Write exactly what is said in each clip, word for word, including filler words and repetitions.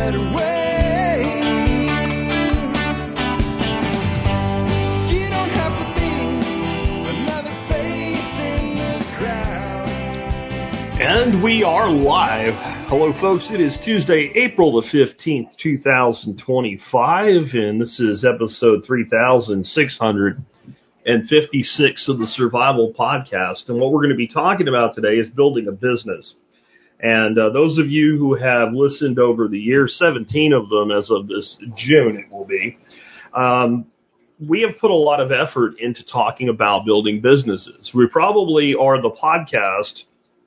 better way. You don't have to be another face in the crowd. And we are live. Hello, folks. It is Tuesday, April the fifteenth, two thousand twenty-five, and this is episode three thousand six hundred fifty-six of the Survival Podcast. And what we're going to be talking about today is building a business. And uh, those of you who have listened over the years, seventeen of them as of this June it will be, um, we have put a lot of effort into talking about building businesses. We probably are the podcast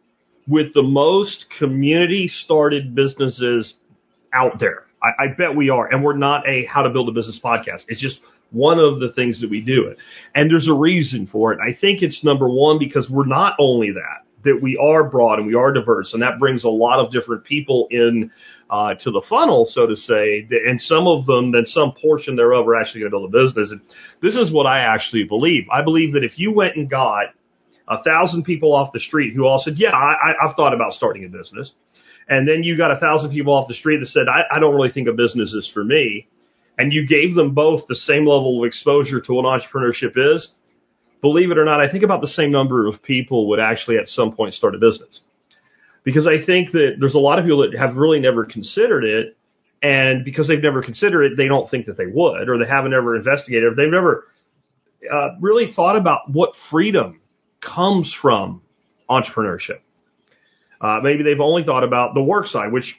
with the most community-started businesses out there. I, I bet we are. And we're not a how to build a business podcast. It's just one of the things that we do. And there's a reason for it. I think it's number one because we're not only that. that we are broad and we are diverse, and that brings a lot of different people in uh, to the funnel, so to say, and some of them, then some portion thereof, are actually going to build a business. And this is what I actually believe. I believe that if you went and got a thousand people off the street who all said, yeah, I, I've thought about starting a business, and then you got a thousand people off the street that said, I, I don't really think a business is for me, and you gave them both the same level of exposure to what entrepreneurship is, believe it or not, I think about the same number of people would actually at some point start a business. Because I think that there's a lot of people that have really never considered it, and because they've never considered it, they don't think that they would, or they haven't ever investigated, or they've never uh, really thought about what freedom comes from entrepreneurship. Uh, maybe they've only thought about the work side, which,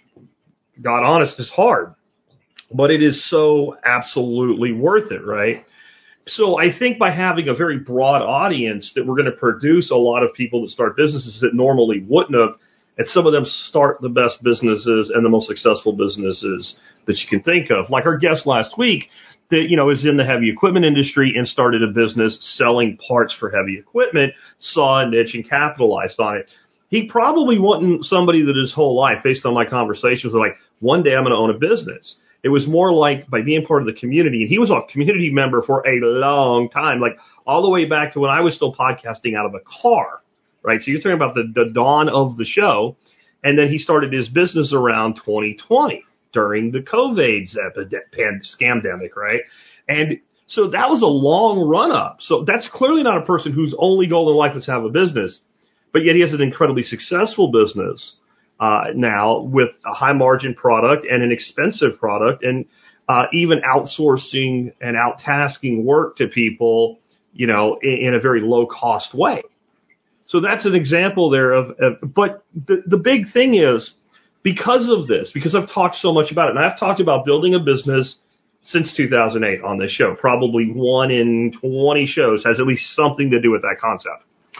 God honest, is hard, but it is so absolutely worth it, right? So I think by having a very broad audience that we're going to produce a lot of people that start businesses that normally wouldn't have, and some of them start the best businesses and the most successful businesses that you can think of. Like our guest last week that, you know, is in the heavy equipment industry and started a business selling parts for heavy equipment, saw a niche and capitalized on it. He probably wasn't somebody that his whole life, based on my conversations, was like, one day I'm going to own a business. It was more like by being part of the community. And he was a community member for a long time, like all the way back to when I was still podcasting out of a car, right? So you're talking about the, the dawn of the show. And then he started his business around twenty twenty during the COVID scamdemic, right? And so that was a long run up. So that's clearly not a person whose only goal in life is to have a business, but yet he has an incredibly successful business. Uh, now with a high margin product and an expensive product, and uh, even outsourcing and out-tasking work to people, you know, in, in a very low cost way. So that's an example there of, of but the, the big thing is because of this, because I've talked so much about it, and I've talked about building a business since two thousand eight on this show, probably one in twenty shows has at least something to do with that concept.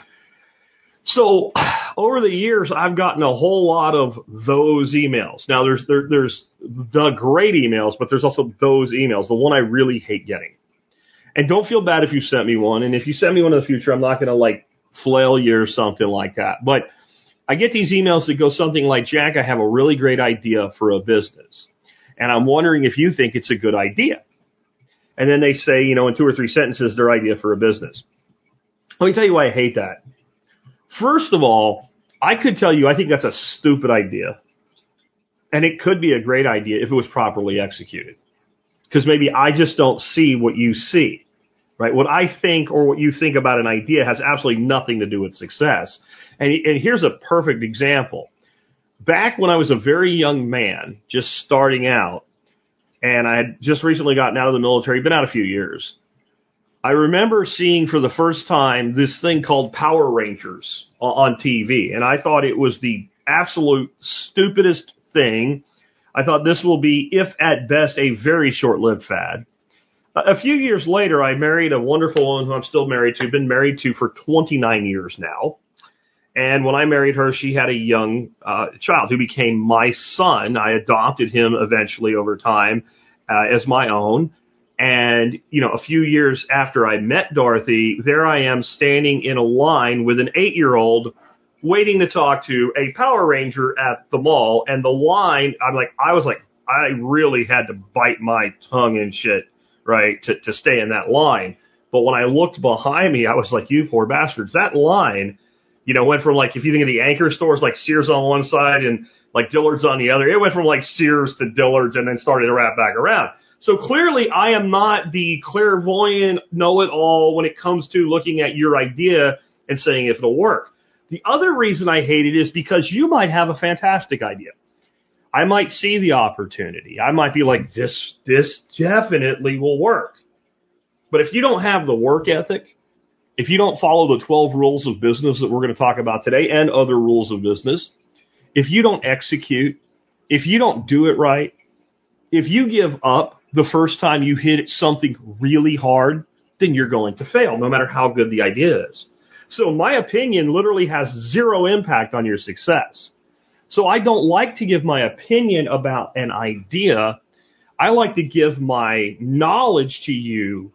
So over the years, I've gotten a whole lot of those emails. Now, there's there, there's the great emails, but there's also those emails, the one I really hate getting. And don't feel bad if you sent me one. And if you send me one in the future, I'm not going to, like, flail you or something like that. But I get these emails that go something like, Jack, I have a really great idea for a business, and I'm wondering if you think it's a good idea. And then they say, you know, in two or three sentences, their idea for a business. Let me tell you why I hate that. First of all, I could tell you I think that's a stupid idea. And it could be a great idea if it was properly executed. Because maybe I just don't see what you see, right? What I think or what you think about an idea has absolutely nothing to do with success. And, and here's a perfect example. Back when I was a very young man, just starting out, and I had just recently gotten out of the military, been out a few years, I remember seeing for the first time this thing called Power Rangers on T V, and I thought it was the absolute stupidest thing. I thought this will be, if at best, a very short-lived fad. A few years later, I married a wonderful woman who I'm still married to, been married to for twenty-nine years now. And when I married her, she had a young uh, child who became my son. I adopted him eventually over time uh, as my own. And, you know, a few years after I met Dorothy, there I am standing in a line with an eight-year-old waiting to talk to a Power Ranger at the mall. And the line, I'm like, I was like, I really had to bite my tongue and shit, right, to, to stay in that line. But when I looked behind me, I was like, you poor bastards. That line, you know, went from, like, if you think of the anchor stores like Sears on one side and like Dillard's on the other. It went from like Sears to Dillard's and then started to wrap back around. So clearly I am not the clairvoyant know-it-all when it comes to looking at your idea and saying if it'll work. The other reason I hate it is because you might have a fantastic idea. I might see the opportunity. I might be like, this, this definitely will work. But if you don't have the work ethic, if you don't follow the twelve rules of business that we're going to talk about today and other rules of business, if you don't execute, if you don't do it right, if you give up the first time you hit something really hard, then you're going to fail, no matter how good the idea is. So my opinion literally has zero impact on your success. So I don't like to give my opinion about an idea. I like to give my knowledge to you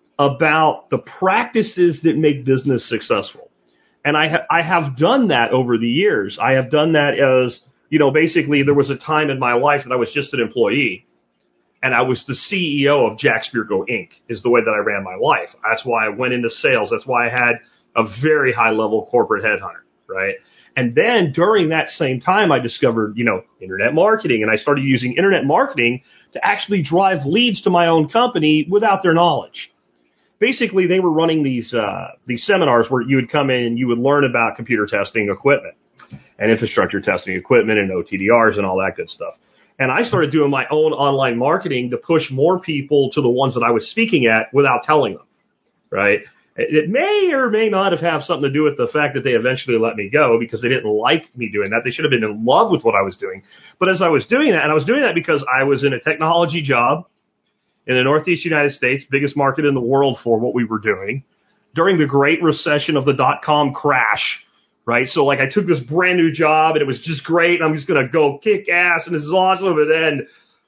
about the practices that make business successful. And I, ha- I have done that over the years. I have done that as, you know, basically there was a time in my life that I was just an employee. And I was the C E O of Jack Spirko Incorporated is the way that I ran my life. That's why I went into sales. That's why I had a very high level corporate headhunter, right? And then during that same time, I discovered, you know, internet marketing, and I started using internet marketing to actually drive leads to my own company without their knowledge. Basically, they were running these, uh, these seminars where you would come in and you would learn about computer testing equipment and infrastructure testing equipment and O T D Rs and all that good stuff. And I started doing my own online marketing to push more people to the ones that I was speaking at without telling them, right? It may or may not have had something to do with the fact that they eventually let me go because they didn't like me doing that. They should have been in love with what I was doing. But as I was doing that, and I was doing that because I was in a technology job in the Northeast United States, biggest market in the world for what we were doing, during the Great Recession of the dot-com crash, right? So like I took this brand new job and it was just great. And I'm just going to go kick ass and this is awesome. And then,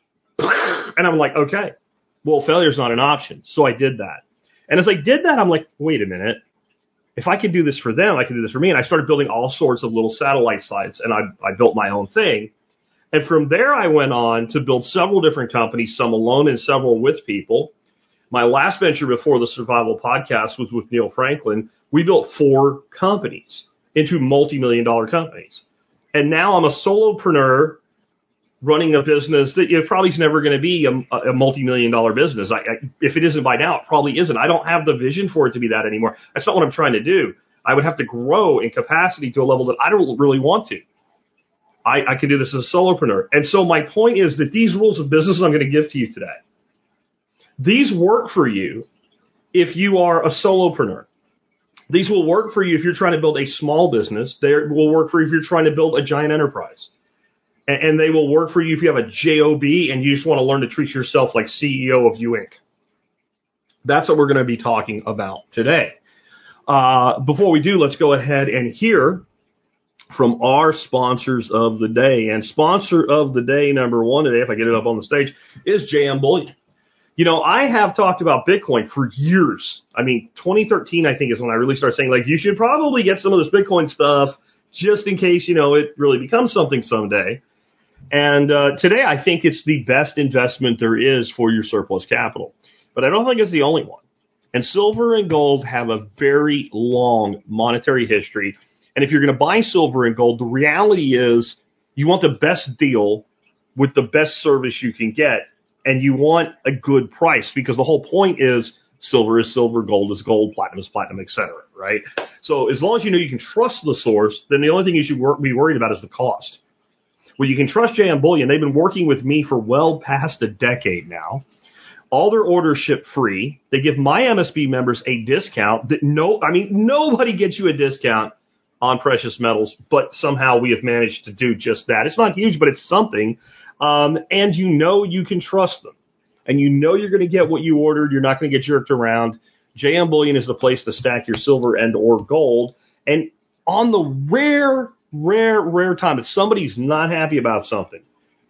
and I'm like, okay, well, failure's not an option. So I did that. And as I did that, I'm like, wait a minute. If I can do this for them, I can do this for me. And I started building all sorts of little satellite sites, and I, I built my own thing. And from there, I went on to build several different companies, some alone and several with people. My last venture before the Survival Podcast was with Neil Franklin. We built four companies into multi-million dollar companies. And now I'm a solopreneur running a business that it probably is never going to be a, a multi-million dollar business. I, I, if it isn't by now, it probably isn't. I don't have the vision for it to be that anymore. That's not what I'm trying to do. I would have to grow in capacity to a level that I don't really want to. I, I can do this as a solopreneur. And so my point is that these rules of business I'm going to give to you today, these work for you if you are a solopreneur. These will work for you if you're trying to build a small business. They will work for you if you're trying to build a giant enterprise. And they will work for you if you have a job and you just want to learn to treat yourself like C E O of U Incorporated. That's what we're going to be talking about today. Uh, before we do, let's go ahead and hear from our sponsors of the day. And sponsor of the day number one today, if I get it up on the stage, is J M Bullion. You know, I have talked about Bitcoin for years. I mean, twenty thirteen, I think, is when I really started saying, like, you should probably get some of this Bitcoin stuff just in case, you know, it really becomes something someday. And uh, today, I think it's the best investment there is for your surplus capital. But I don't think it's the only one. And silver and gold have a very long monetary history. And if you're going to buy silver and gold, the reality is you want the best deal with the best service you can get. And you want a good price because the whole point is silver is silver, gold is gold, platinum is platinum, et cetera, right? So as long as you know you can trust the source, then the only thing you should wor- be worried about is the cost. Well, you can trust J M Bullion. They've been working with me for well past a decade now. All their orders ship free. They give my M S B members a discount that no, I mean, nobody gets you a discount on precious metals, but somehow we have managed to do just that. It's not huge, but it's something. Um, and you know you can trust them. And you know you're going to get what you ordered. You're not going to get jerked around. J M Bullion is the place to stack your silver and or gold. And on the rare Rare, rare time that somebody's not happy about something,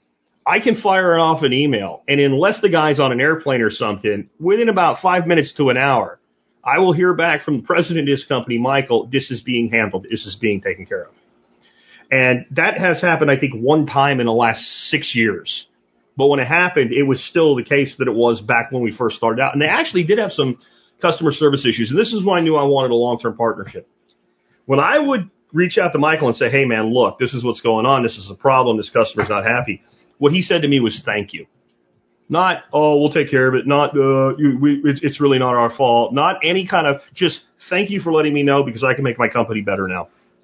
I can fire off an email, and unless the guy's on an airplane or something, within about five minutes to an hour, I will hear back from the president of this company, Michael, this is being handled, this is being taken care of. And that has happened, I think, one time in the last six years. But when it happened, it was still the case that it was back when we first started out. And they actually did have some customer service issues, and this is when I knew I wanted a long-term partnership. When I would reach out to Michael and say, hey, man, look, this is what's going on. This is a problem. This customer's not happy. What he said to me was thank you. Not, oh, we'll take care of it. Not, uh, you, we, it's really not our fault. Not any kind of, just thank you for letting me know because I can make my company better now.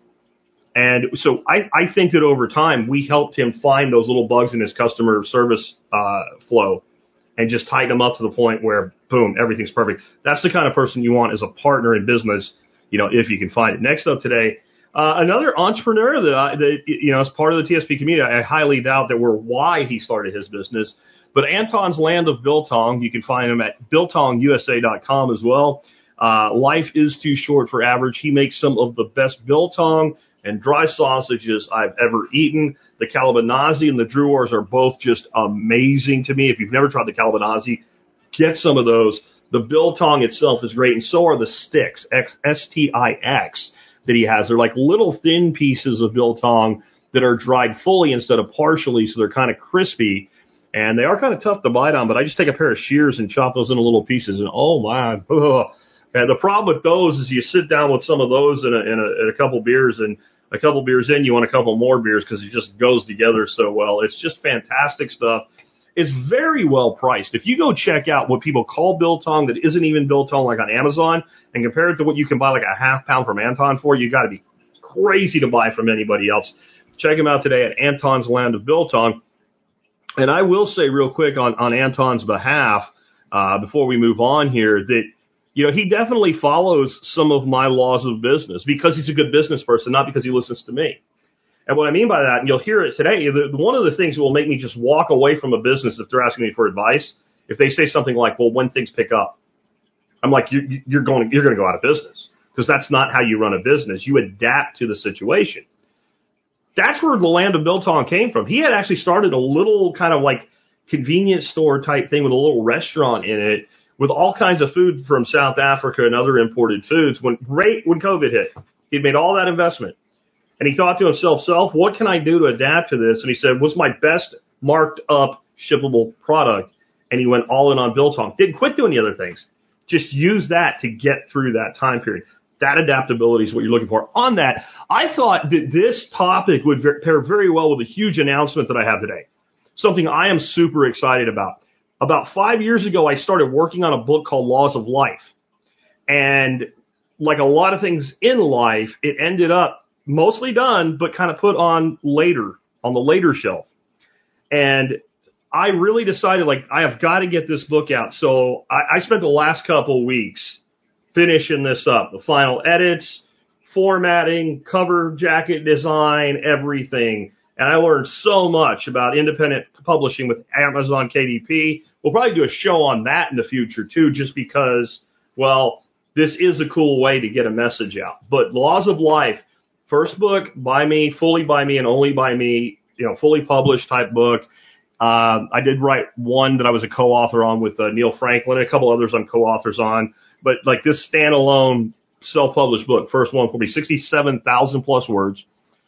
And so I, I think that over time, we helped him find those little bugs in his customer service uh, flow and just tighten them up to the point where, boom, everything's perfect. That's the kind of person you want as a partner in business, you know, if you can find it. Next up today, uh, another entrepreneur that, I, that, you know, as part of the T S P community, I highly doubt that we're why he started his business. But Anton's Land of Biltong, you can find him at biltong u s a dot com as well. Uh, life is too short for average. He makes some of the best biltong and dry sausages I've ever eaten. The Kalabanazi and the Drewars are both just amazing to me. If you've never tried the Kalabanazi, get some of those. The biltong itself is great, and so are the sticks, S T I X, that he has. They're like little thin pieces of biltong that are dried fully instead of partially, so they're kind of crispy. And they are kind of tough to bite on, but I just take a pair of shears and chop those into little pieces, and oh, my. Ugh. And the problem with those is you sit down with some of those in a, in a, in a couple beers, and a couple beers in, you want a couple more beers because it just goes together so well. It's just fantastic stuff. It's very well priced. If you go check out what people call biltong that isn't even biltong like on Amazon and compare it to what you can buy like a half pound from Anton for, you got to be crazy to buy from anybody else. Check him out today at Anton's Land of Biltong. And I will say real quick on, on Anton's behalf, uh, before we move on here, that, you know, he definitely follows some of my laws of business because he's a good business person, not because he listens to me. And what I mean by that, and you'll hear it today, the, one of the things that will make me just walk away from a business if they're asking me for advice, if they say something like, well, when things pick up, I'm like, you're, you're going, you're going to go out of business because that's not how you run a business. You adapt to the situation. That's where the Land of Biltong came from. He had actually started a little kind of like convenience store type thing with a little restaurant in it with all kinds of food from South Africa and other imported foods when right when COVID hit. He'd made all that investment. And he thought to himself, self, what can I do to adapt to this? And he said, what's my best marked up shippable product? And he went all in on Biltong. Didn't quit doing the other things. Just use that to get through that time period. That adaptability is what you're looking for. On that, I thought that this topic would pair very well with a huge announcement that I have today. Something I am super excited about. About five years ago, I started working on a book called Laws of Life. And like a lot of things in life, it ended up mostly done, but kind of put on later, on the later shelf. And I really decided, like, I have got to get this book out. So I, I spent the last couple of weeks finishing this up, the final edits, formatting, cover jacket design, everything. And I learned so much about independent publishing with Amazon K D P. We'll probably do a show on that in the future, too, just because, well, this is a cool way to get a message out. But Laws of Life, first book by me, fully by me, and only by me, you know, fully published type book. Um, I did write one that I was a co-author on with uh, Neil Franklin, and a couple others I'm co-authors on. But like this standalone self-published book, first one for me, sixty-seven thousand plus words,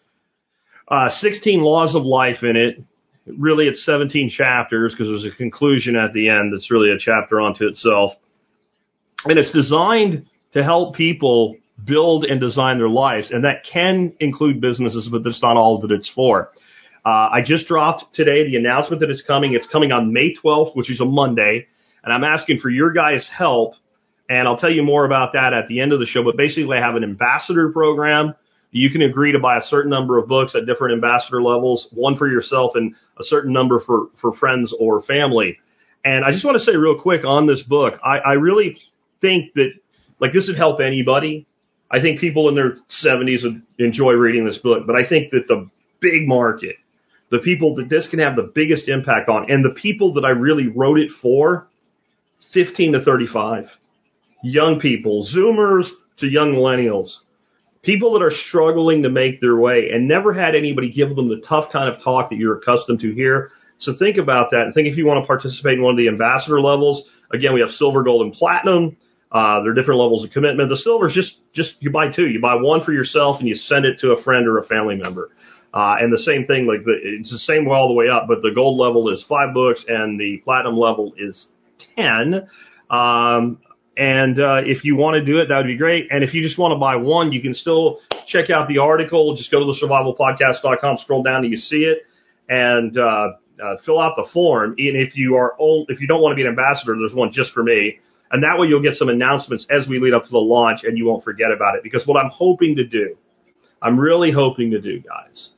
uh, sixteen laws of life in it. Really, it's seventeen chapters because there's a conclusion at the end that's really a chapter unto itself. And it's designed to help people build and design their lives. And that can include businesses, but that's not all that it's for. Uh, I just dropped today the announcement that it's coming. It's coming on May twelfth, which is a Monday. And I'm asking for your guys' help. And I'll tell you more about that at the end of the show. But basically, I have an ambassador program. You can agree to buy a certain number of books at different ambassador levels, one for yourself and a certain number for, for friends or family. And I just want to say real quick on this book, I, I really think that, like, this would help anybody. I think people in their seventies would enjoy reading this book. But I think that the big market, the people that this can have the biggest impact on, and the people that I really wrote it for, fifteen to thirty-five. Young people, Zoomers to young millennials, people that are struggling to make their way and never had anybody give them the tough kind of talk that you're accustomed to here. So think about that and think if you want to participate in one of the ambassador levels. Again, we have silver, gold, and platinum. Uh, there are different levels of commitment. The silver is just, just you buy two. You buy one for yourself and you send it to a friend or a family member. Uh, and the same thing, like the, it's the same way all the way up, but the gold level is five books and the platinum level is ten. Um, And uh, if you want to do it, that would be great. And if you just want to buy one, you can still check out the article. Just go to the survival podcast dot com, scroll down, and you see it, and uh, uh, fill out the form. And if you are old, if you don't want to be an ambassador, there's one just for me. And that way you'll get some announcements as we lead up to the launch, and you won't forget about it. Because what I'm hoping to do, I'm really hoping to do, guys,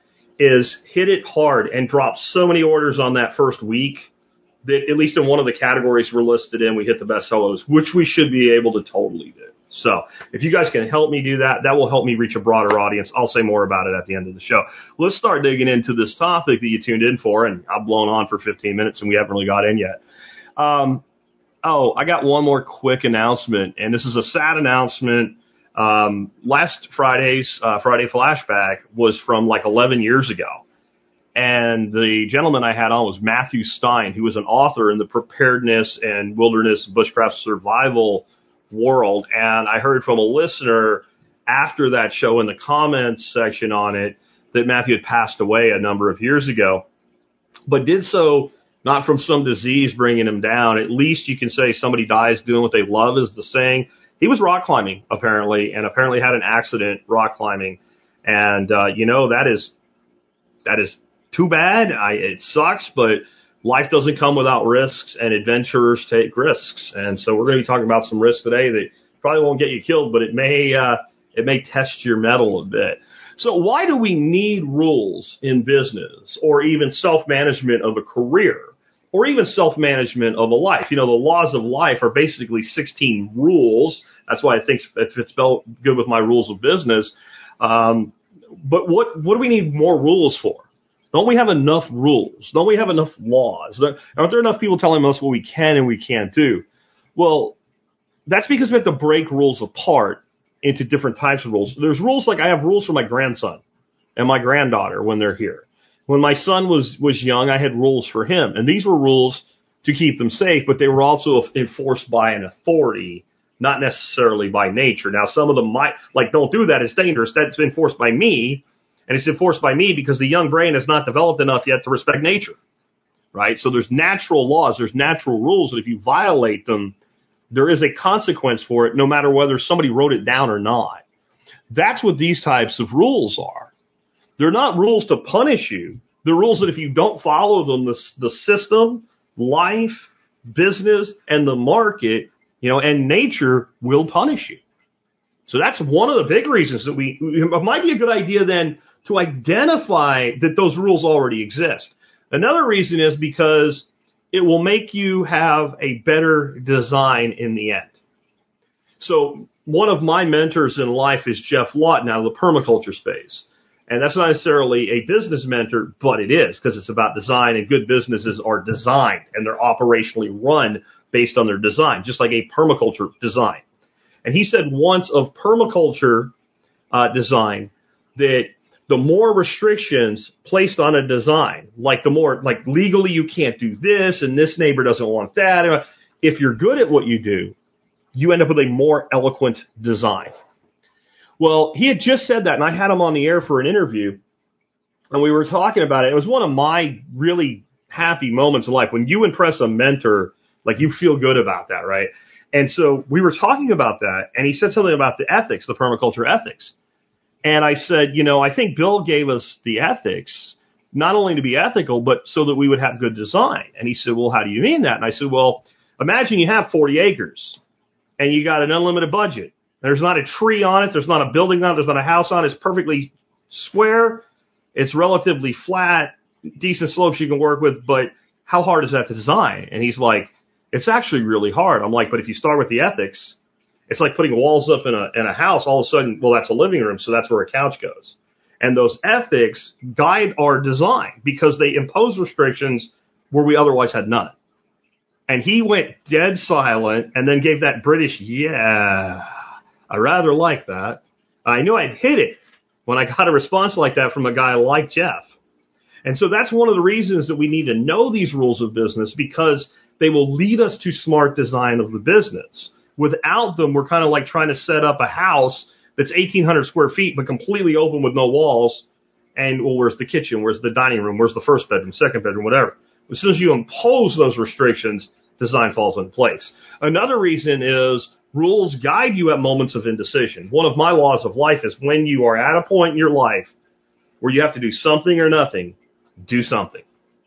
is hit it hard and drop so many orders on that first week that at least in one of the categories we're listed in, we hit the best hellos, which we should be able to totally do. So if you guys can help me do that, that will help me reach a broader audience. I'll say more about it at the end of the show. Let's start digging into this topic that you tuned in for, and I've blown on for fifteen minutes and we haven't really got in yet. Um, oh, I got one more quick announcement, and this is a sad announcement. Um, last Friday's uh, Friday Flashback was from like eleven years ago. And the gentleman I had on was Matthew Stein, who was an author in the preparedness and wilderness bushcraft survival world. And I heard from a listener after that show in the comments section on it that Matthew had passed away a number of years ago, but did so not from some disease bringing him down. At least you can say somebody dies doing what they love, is the saying. He was rock climbing, apparently, and apparently had an accident rock climbing. And, uh, you know, that is, that is, too bad. I, it sucks, but life doesn't come without risks, and adventurers take risks. And so we're going to be talking about some risks today that probably won't get you killed, but it may uh, it may test your mettle a bit. So why do we need rules in business, or even self-management of a career, or even self-management of a life? You know, the laws of life are basically sixteen rules. That's why I think it fits good with my rules of business. Um, but what what do we need more rules for? Don't we have enough rules? Don't we have enough laws? Aren't there enough people telling us what we can and we can't do? Well, that's because we have to break rules apart into different types of rules. There's rules like I have rules for my grandson and my granddaughter when they're here. When my son was, was young, I had rules for him. And these were rules to keep them safe, but they were also enforced by an authority, not necessarily by nature. Now, some of them might, like, don't do that, it's dangerous. That's enforced by me. And it's enforced by me because the young brain has not developed enough yet to respect nature, right? So there's natural laws, there's natural rules that if you violate them, there is a consequence for it, no matter whether somebody wrote it down or not. That's what these types of rules are. They're not rules to punish you. They're rules that if you don't follow them, the, the system, life, business, and the market, you know, and nature will punish you. So that's one of the big reasons that we, it might be a good idea then to identify that those rules already exist. Another reason is because it will make you have a better design in the end. So one of my mentors in life is Jeff Lawton out of the permaculture space. And that's not necessarily a business mentor, but it is, because it's about design, and good businesses are designed and they're operationally run based on their design, just like a permaculture design. And he said once of permaculture uh, design that the more restrictions placed on a design, like the more, like legally you can't do this and this neighbor doesn't want that. If you're good at what you do, you end up with a more eloquent design. Well, he had just said that, and I had him on the air for an interview, and we were talking about it. It was one of my really happy moments in life when you impress a mentor, like you feel good about that, right? And so we were talking about that, and he said something about the ethics, the permaculture ethics. And I said, you know, I think Bill gave us the ethics, not only to be ethical, but so that we would have good design. And he said, well, how do you mean that? And I said, well, imagine you have forty acres and you got an unlimited budget. There's not a tree on it. There's not a building on it. There's not a house on it. It's perfectly square. It's relatively flat, decent slopes you can work with. But how hard is that to design? And he's like, it's actually really hard. I'm like, but if you start with the ethics, it's like putting walls up in a in a house. All of a sudden, well, that's a living room, so that's where a couch goes. And those ethics guide our design because they impose restrictions where we otherwise had none. And he went dead silent and then gave that British, yeah, I rather like that. I knew I'd hit it when I got a response like that from a guy like Jeff. And so that's one of the reasons that we need to know these rules of business, because they will lead us to smart design of the business. Without them, we're kind of like trying to set up a house that's eighteen hundred square feet, but completely open with no walls. And, well, where's the kitchen? Where's the dining room? Where's the first bedroom, second bedroom, whatever? As soon as you impose those restrictions, design falls into place. Another reason is rules guide you at moments of indecision. One of my laws of life is when you are at a point in your life where you have to do something or nothing, do something.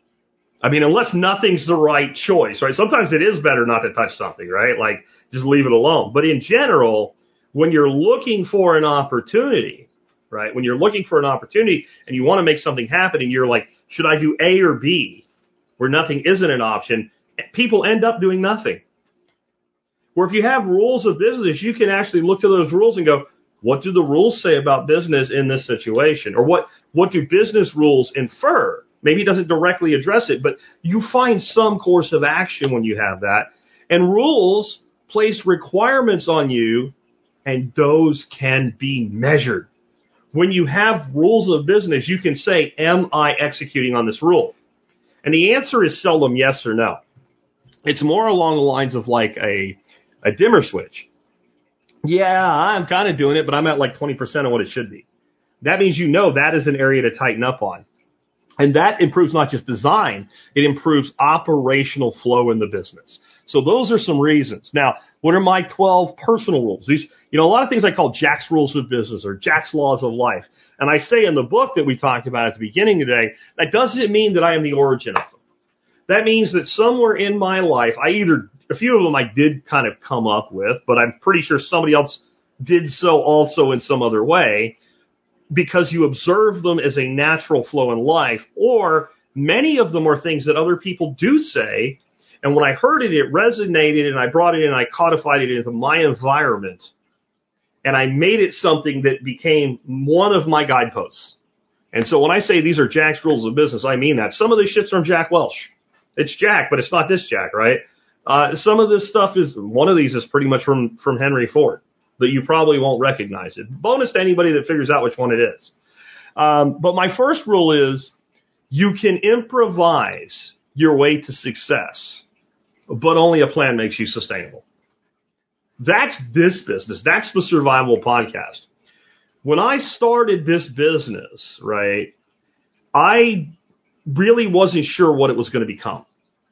I mean, unless nothing's the right choice, right? Sometimes it is better not to touch something, right? Like, just leave it alone. But in general, when you're looking for an opportunity, right? When you're looking for an opportunity and you want to make something happen and you're like, should I do A or B, where nothing isn't an option, people end up doing nothing. Where if you have rules of business, you can actually look to those rules and go, what do the rules say about business in this situation? Or what, what do business rules infer? Maybe it doesn't directly address it, but you find some course of action when you have that. And rules place requirements on you, and those can be measured. When you have rules of business, you can say, am I executing on this rule? And the answer is seldom yes or no. It's more along the lines of like a, a dimmer switch. Yeah, I'm kind of doing it, but I'm at like twenty percent of what it should be. That means you know that is an area to tighten up on. And that improves not just design, it improves operational flow in the business. So those are some reasons. Now, what are my twelve personal rules? These, you know, a lot of things I call Jack's rules of business or Jack's laws of life. And I say in the book that we talked about at the beginning today, that doesn't mean that I am the origin of them. That means that somewhere in my life, I either, a few of them I did kind of come up with, but I'm pretty sure somebody else did so also in some other way, because you observe them as a natural flow in life, or many of them are things that other people do say. And when I heard it, it resonated, and I brought it in, and I codified it into my environment, and I made it something that became one of my guideposts. And so when I say these are Jack's rules of business, I mean that. Some of this shit's from Jack Welch. It's Jack, but it's not this Jack, right? Uh, some of this stuff is, one of these is pretty much from, from Henry Ford, but you probably won't recognize it. Bonus to anybody that figures out which one it is. Um, but my first rule is you can improvise your way to success, but only a plan makes you sustainable. That's this business. That's the Survival Podcast. When I started this business, right, I really wasn't sure what it was going to become.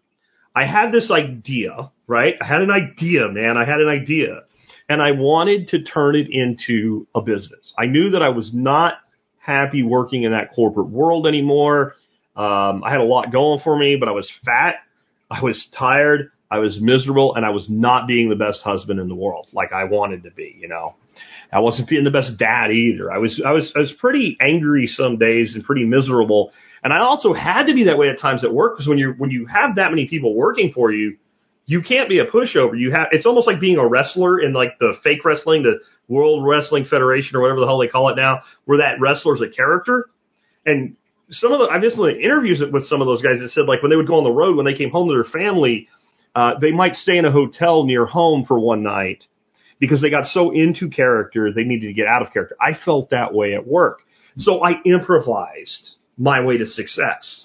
I had this idea, right? I had an idea, man. I had an idea. And I wanted to turn it into a business. I knew that I was not happy working in that corporate world anymore. Um, I had a lot going for me, but I was fat. I was tired. I was miserable, and I was not being the best husband in the world like I wanted to be, you know. I wasn't being the best dad either. I was, I was, I was pretty angry some days and pretty miserable. And I also had to be that way at times at work, because when you when you have that many people working for you, you can't be a pushover. You have, it's almost like being a wrestler in like the fake wrestling, the World Wrestling Federation or whatever the hell they call it now, where that wrestler's a character. And some of the, I've just listened to interviews with some of those guys that said like when they would go on the road, when they came home to their family, uh, they might stay in a hotel near home for one night because they got so into character, they needed to get out of character. I felt that way at work. So I improvised my way to success.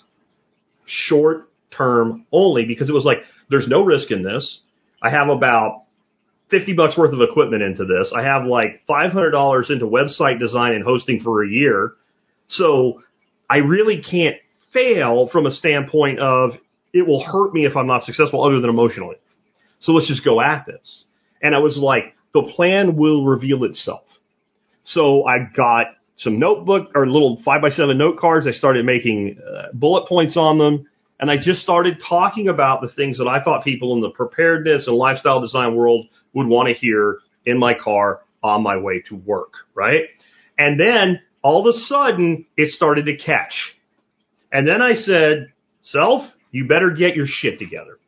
Short term only, because it was like, there's no risk in this. I have about fifty bucks worth of equipment into this. I have like five hundred dollars into website design and hosting for a year. So I really can't fail from a standpoint of it will hurt me if I'm not successful other than emotionally. So let's just go at this. And I was like, the plan will reveal itself. So I got some notebook or little five by seven note cards. I started making uh, bullet points on them. And I just started talking about the things that I thought people in the preparedness and lifestyle design world would want to hear in my car on my way to work, right? And then all of a sudden it started to catch. And then I said, self, you better get your shit together,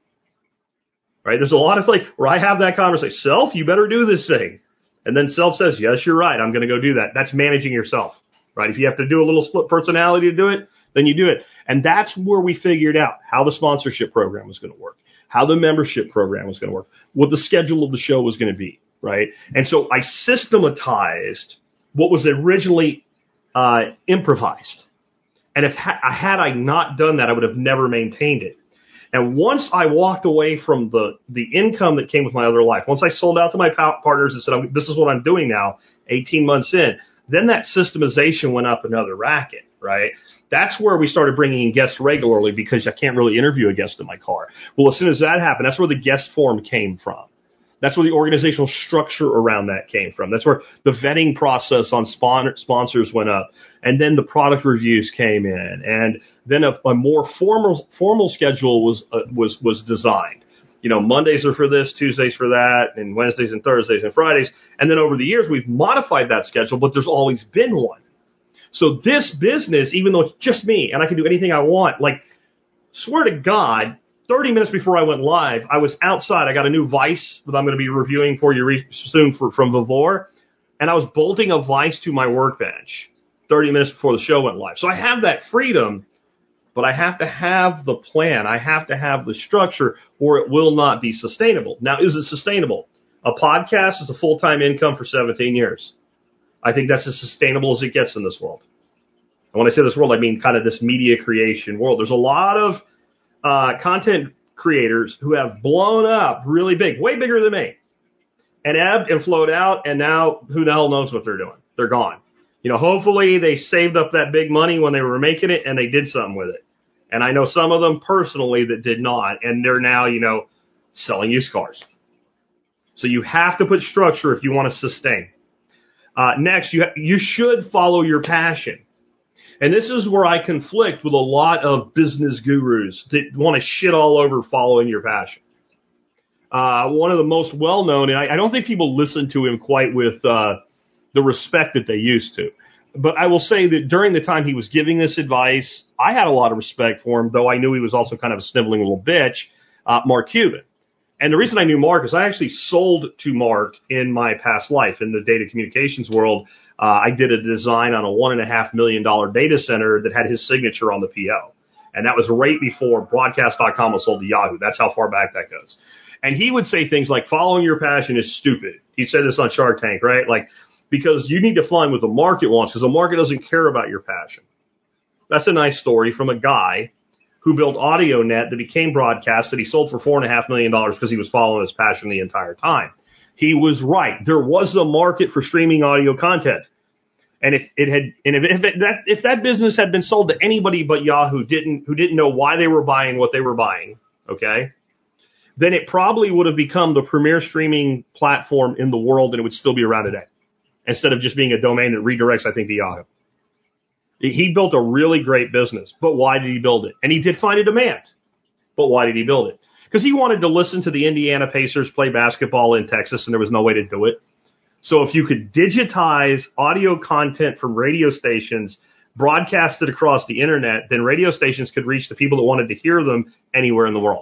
right? There's a lot of like where I have that conversation, self, you better do this thing. And then self says, yes, you're right. I'm going to go do that. That's managing yourself, right? If you have to do a little split personality to do it, then you do it. And that's where we figured out how the sponsorship program was going to work, how the membership program was going to work, what the schedule of the show was going to be, right? And so I systematized what was originally uh, improvised. And if ha- had I not done that, I would have never maintained it. And once I walked away from the, the income that came with my other life, once I sold out to my partners and said, this is what I'm doing now, eighteen months in, then that systemization went up another racket. right? That's where we started bringing in guests regularly because I can't really interview a guest in my car. Well, as soon as that happened, that's where the guest form came from. That's where the organizational structure around that came from. That's where the vetting process on spon- sponsors went up. And then the product reviews came in. And then a, a more formal formal schedule was uh, was was designed. You know, Mondays are for this, Tuesdays for that, and Wednesdays and Thursdays and Fridays. And then over the years, we've modified that schedule, but there's always been one. So this business, even though it's just me and I can do anything I want, like, swear to God, thirty minutes before I went live, I was outside. I got a new vise that I'm going to be reviewing for you re- soon for, from Vivor. And I was bolting a vise to my workbench thirty minutes before the show went live. So I have that freedom, but I have to have the plan. I have to have the structure or it will not be sustainable. Now, is it sustainable? A podcast is a full-time income for seventeen years. I think that's as sustainable as it gets in this world. And when I say this world, I mean kind of this media creation world. There's a lot of uh, content creators who have blown up really big, way bigger than me, and ebbed and flowed out, and now who the hell knows what they're doing? They're gone. You know, hopefully they saved up that big money when they were making it, and they did something with it. And I know some of them personally that did not, and they're now, you know, selling used cars. So you have to put structure if you want to sustain. Uh, next, you ha- you should follow your passion. And this is where I conflict with a lot of business gurus that want to shit all over following your passion. Uh, one of the most well-known, and I, I don't think people listen to him quite with uh, the respect that they used to. But I will say that during the time he was giving this advice, I had a lot of respect for him, though I knew he was also kind of a sniveling little bitch, uh, Mark Cuban. And the reason I knew Mark is I actually sold to Mark in my past life in the data communications world. Uh, I did a design on a one and a half million dollar data center that had his signature on the P O. And that was right before broadcast dot com was sold to Yahoo. That's how far back that goes. And he would say things like following your passion is stupid. He said this on Shark Tank, right? Like, because you need to find what the market wants because the market doesn't care about your passion. That's a nice story from a guy who built AudioNet that became broadcast that he sold for four and a half million dollars because he was following his passion the entire time. He was right. There was a market for streaming audio content. And if it had, and if, if it, that, if that business had been sold to anybody but Yahoo didn't, who didn't know why they were buying what they were buying, okay, then it probably would have become the premier streaming platform in the world and it would still be around today instead of just being a domain that redirects, I think, to Yahoo. He built a really great business, but why did he build it? And he did find a demand, but why did he build it? Because he wanted to listen to the Indiana Pacers play basketball in Texas, and there was no way to do it. So if you could digitize audio content from radio stations, broadcast it across the internet, then radio stations could reach the people that wanted to hear them anywhere in the world.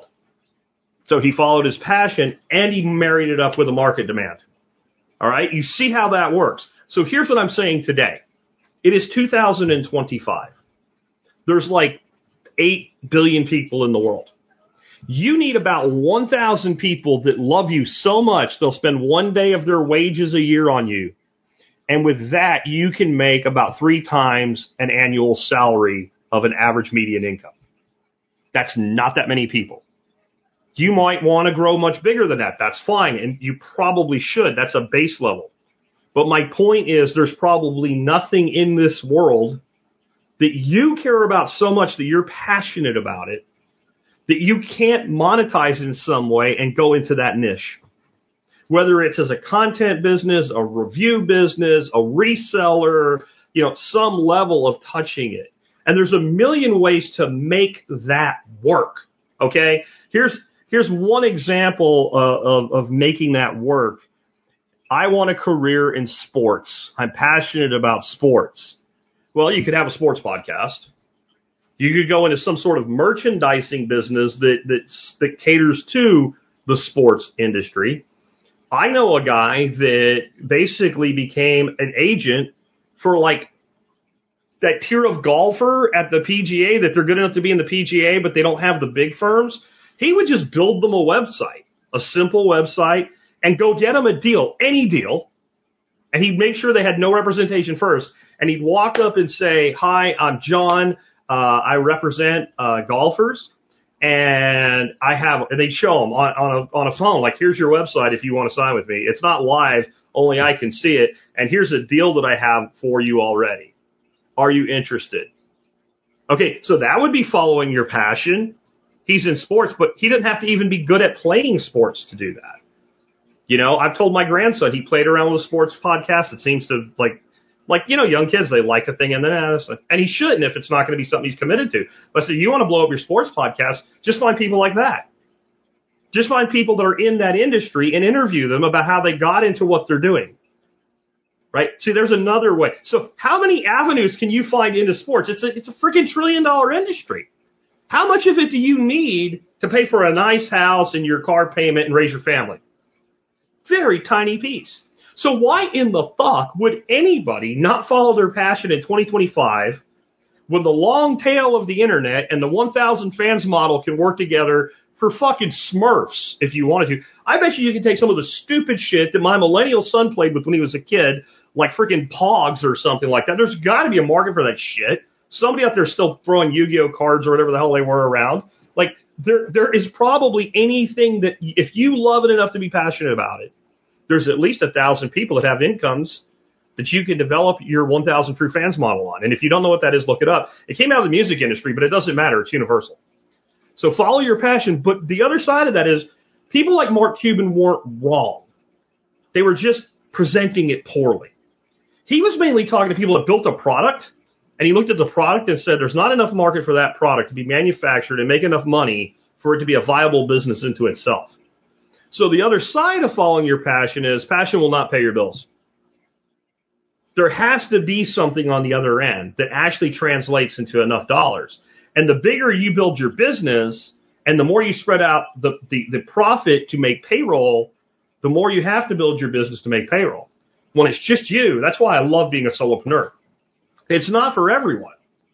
So he followed his passion, and he married it up with a market demand. All right? You see how that works. So here's what I'm saying today. It is two thousand twenty-five. There's like eight billion people in the world. You need about one thousand people that love you so much they'll spend one day of their wages a year on you. And with that, you can make about three times an annual salary of an average median income. That's not that many people. You might want to grow much bigger than that. That's fine. And you probably should. That's a base level. But my point is there's probably nothing in this world that you care about so much that you're passionate about it that you can't monetize in some way and go into that niche. Whether it's as a content business, a review business, a reseller, you know, some level of touching it. And there's a million ways to make that work. Okay? Here's, here's one example uh, of, of making that work. I want a career in sports. I'm passionate about sports. Well, you could have a sports podcast. You could go into some sort of merchandising business that, that, that caters to the sports industry. I know a guy that basically became an agent for like that tier of golfer at the P G A that they're good enough to be in the P G A, but they don't have the big firms. He would just build them a website, a simple website, and go get them a deal, any deal, and he'd make sure they had no representation first, and he'd walk up and say, hi, I'm John, uh, I represent uh, golfers, and I have, and they'd show them on, on, a, on a phone, like, here's your website if you want to sign with me. It's not live, only I can see it, and here's a deal that I have for you already. Are you interested? Okay, so that would be following your passion. He's in sports, but he doesn't have to even be good at playing sports to do that. You know, I've told my grandson, he played around with a sports podcast. It seems to, like, like, you know, young kids, they like a thing and then, uh, and he shouldn't if it's not going to be something he's committed to. But I said, you want to blow up your sports podcast, just find people like that. Just find people that are in that industry and interview them about how they got into what they're doing. Right? See, there's another way. So how many avenues can you find into sports? It's a, it's a freaking trillion dollar industry. How much of it do you need to pay for a nice house and your car payment and raise your family? Very tiny piece. So why in the fuck would anybody not follow their passion in twenty twenty-five when the long tail of the internet and the one thousand fans model can work together for fucking Smurfs if you wanted to? I bet you you can take some of the stupid shit that my millennial son played with when he was a kid, like freaking Pogs or something like that. There's got to be a market for that shit. Somebody out there still throwing Yu-Gi-Oh cards or whatever the hell they were around. Like, there, there is probably anything that, if you love it enough to be passionate about it, there's at least a thousand people that have incomes that you can develop your one thousand True Fans model on. And if you don't know what that is, look it up. It came out of the music industry, but it doesn't matter. It's universal. So follow your passion. But the other side of that is people like Mark Cuban weren't wrong. They were just presenting it poorly. He was mainly talking to people that built a product, and he looked at the product and said there's not enough market for that product to be manufactured and make enough money for it to be a viable business into itself. So the other side of following your passion is passion will not pay your bills. There has to be something on the other end that actually translates into enough dollars. And the bigger you build your business and the more you spread out the, the, the profit to make payroll, the more you have to build your business to make payroll. When it's just you, that's why I love being a solopreneur. It's not for everyone.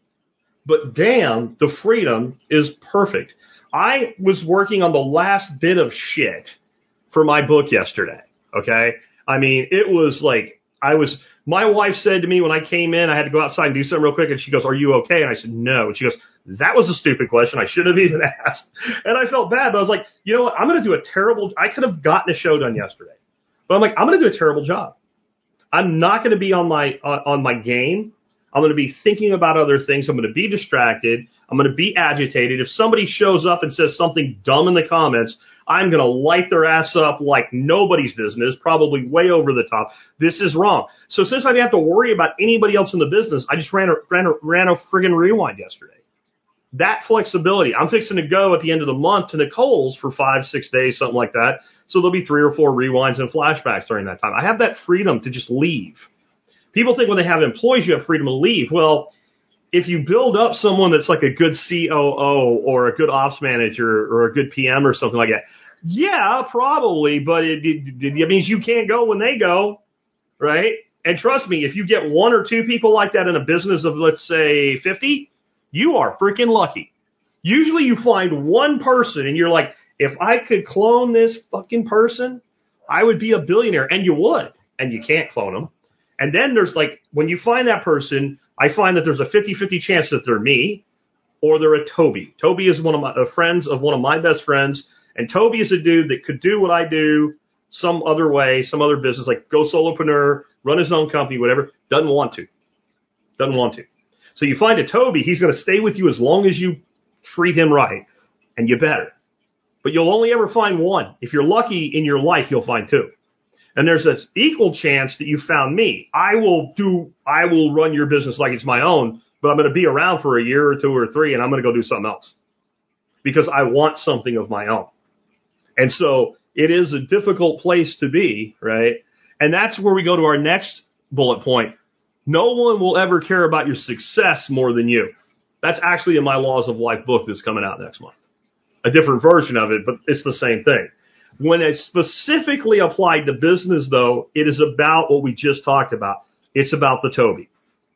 But damn, the freedom is perfect. I was working on the last bit of shit for my book yesterday, okay? I mean, it was like, I was, my wife said to me when I came in, I had to go outside and do something real quick, and she goes, are you okay? And I said, no. And she goes, that was a stupid question. I shouldn't have even asked. And I felt bad, but I was like, you know what? I'm going to do a terrible, I could have gotten a show done yesterday. But I'm like, I'm going to do a terrible job. I'm not going to be on my, on, on my game. I'm going to be thinking about other things. I'm going to be distracted. I'm going to be agitated. If somebody shows up and says something dumb in the comments, I'm going to light their ass up like nobody's business, probably way over the top. This is wrong. So since I didn't have to worry about anybody else in the business, I just ran a, ran a, ran a friggin' rewind yesterday. That flexibility. I'm fixing to go at the end of the month to Nicole's for five, six days, something like that. So there'll be three or four rewinds and flashbacks during that time. I have that freedom to just leave. People think when they have employees, you have freedom to leave. Well, if you build up someone that's like a good C O O or a good ops manager or a good P M or something like that, yeah, probably, but it, it, it means you can't go when they go, right? And trust me, if you get one or two people like that in a business of, let's say, fifty, you are freaking lucky. Usually you find one person and you're like, if I could clone this fucking person, I would be a billionaire. And you would, and you can't clone them. And then there's like, when you find that person, I find that there's a fifty-fifty chance that they're me or they're a Toby. Toby is one of my uh, friends of one of my best friends. And Toby is a dude that could do what I do some other way, some other business, like go solopreneur, run his own company, whatever. Doesn't want to. Doesn't want to. So you find a Toby, he's going to stay with you as long as you treat him right. And you better. But you'll only ever find one. If you're lucky in your life, you'll find two. And there's an equal chance that you found me. I will do, I will run your business like it's my own, but I'm going to be around for a year or two or three, and I'm going to go do something else because I want something of my own. And so it is a difficult place to be, right? And that's where we go to our next bullet point. No one will ever care about your success more than you. That's actually in my Laws of Life book that's coming out next month. A different version of it, but it's the same thing. When it's specifically applied to business, though, it is about what we just talked about. It's about the Toby.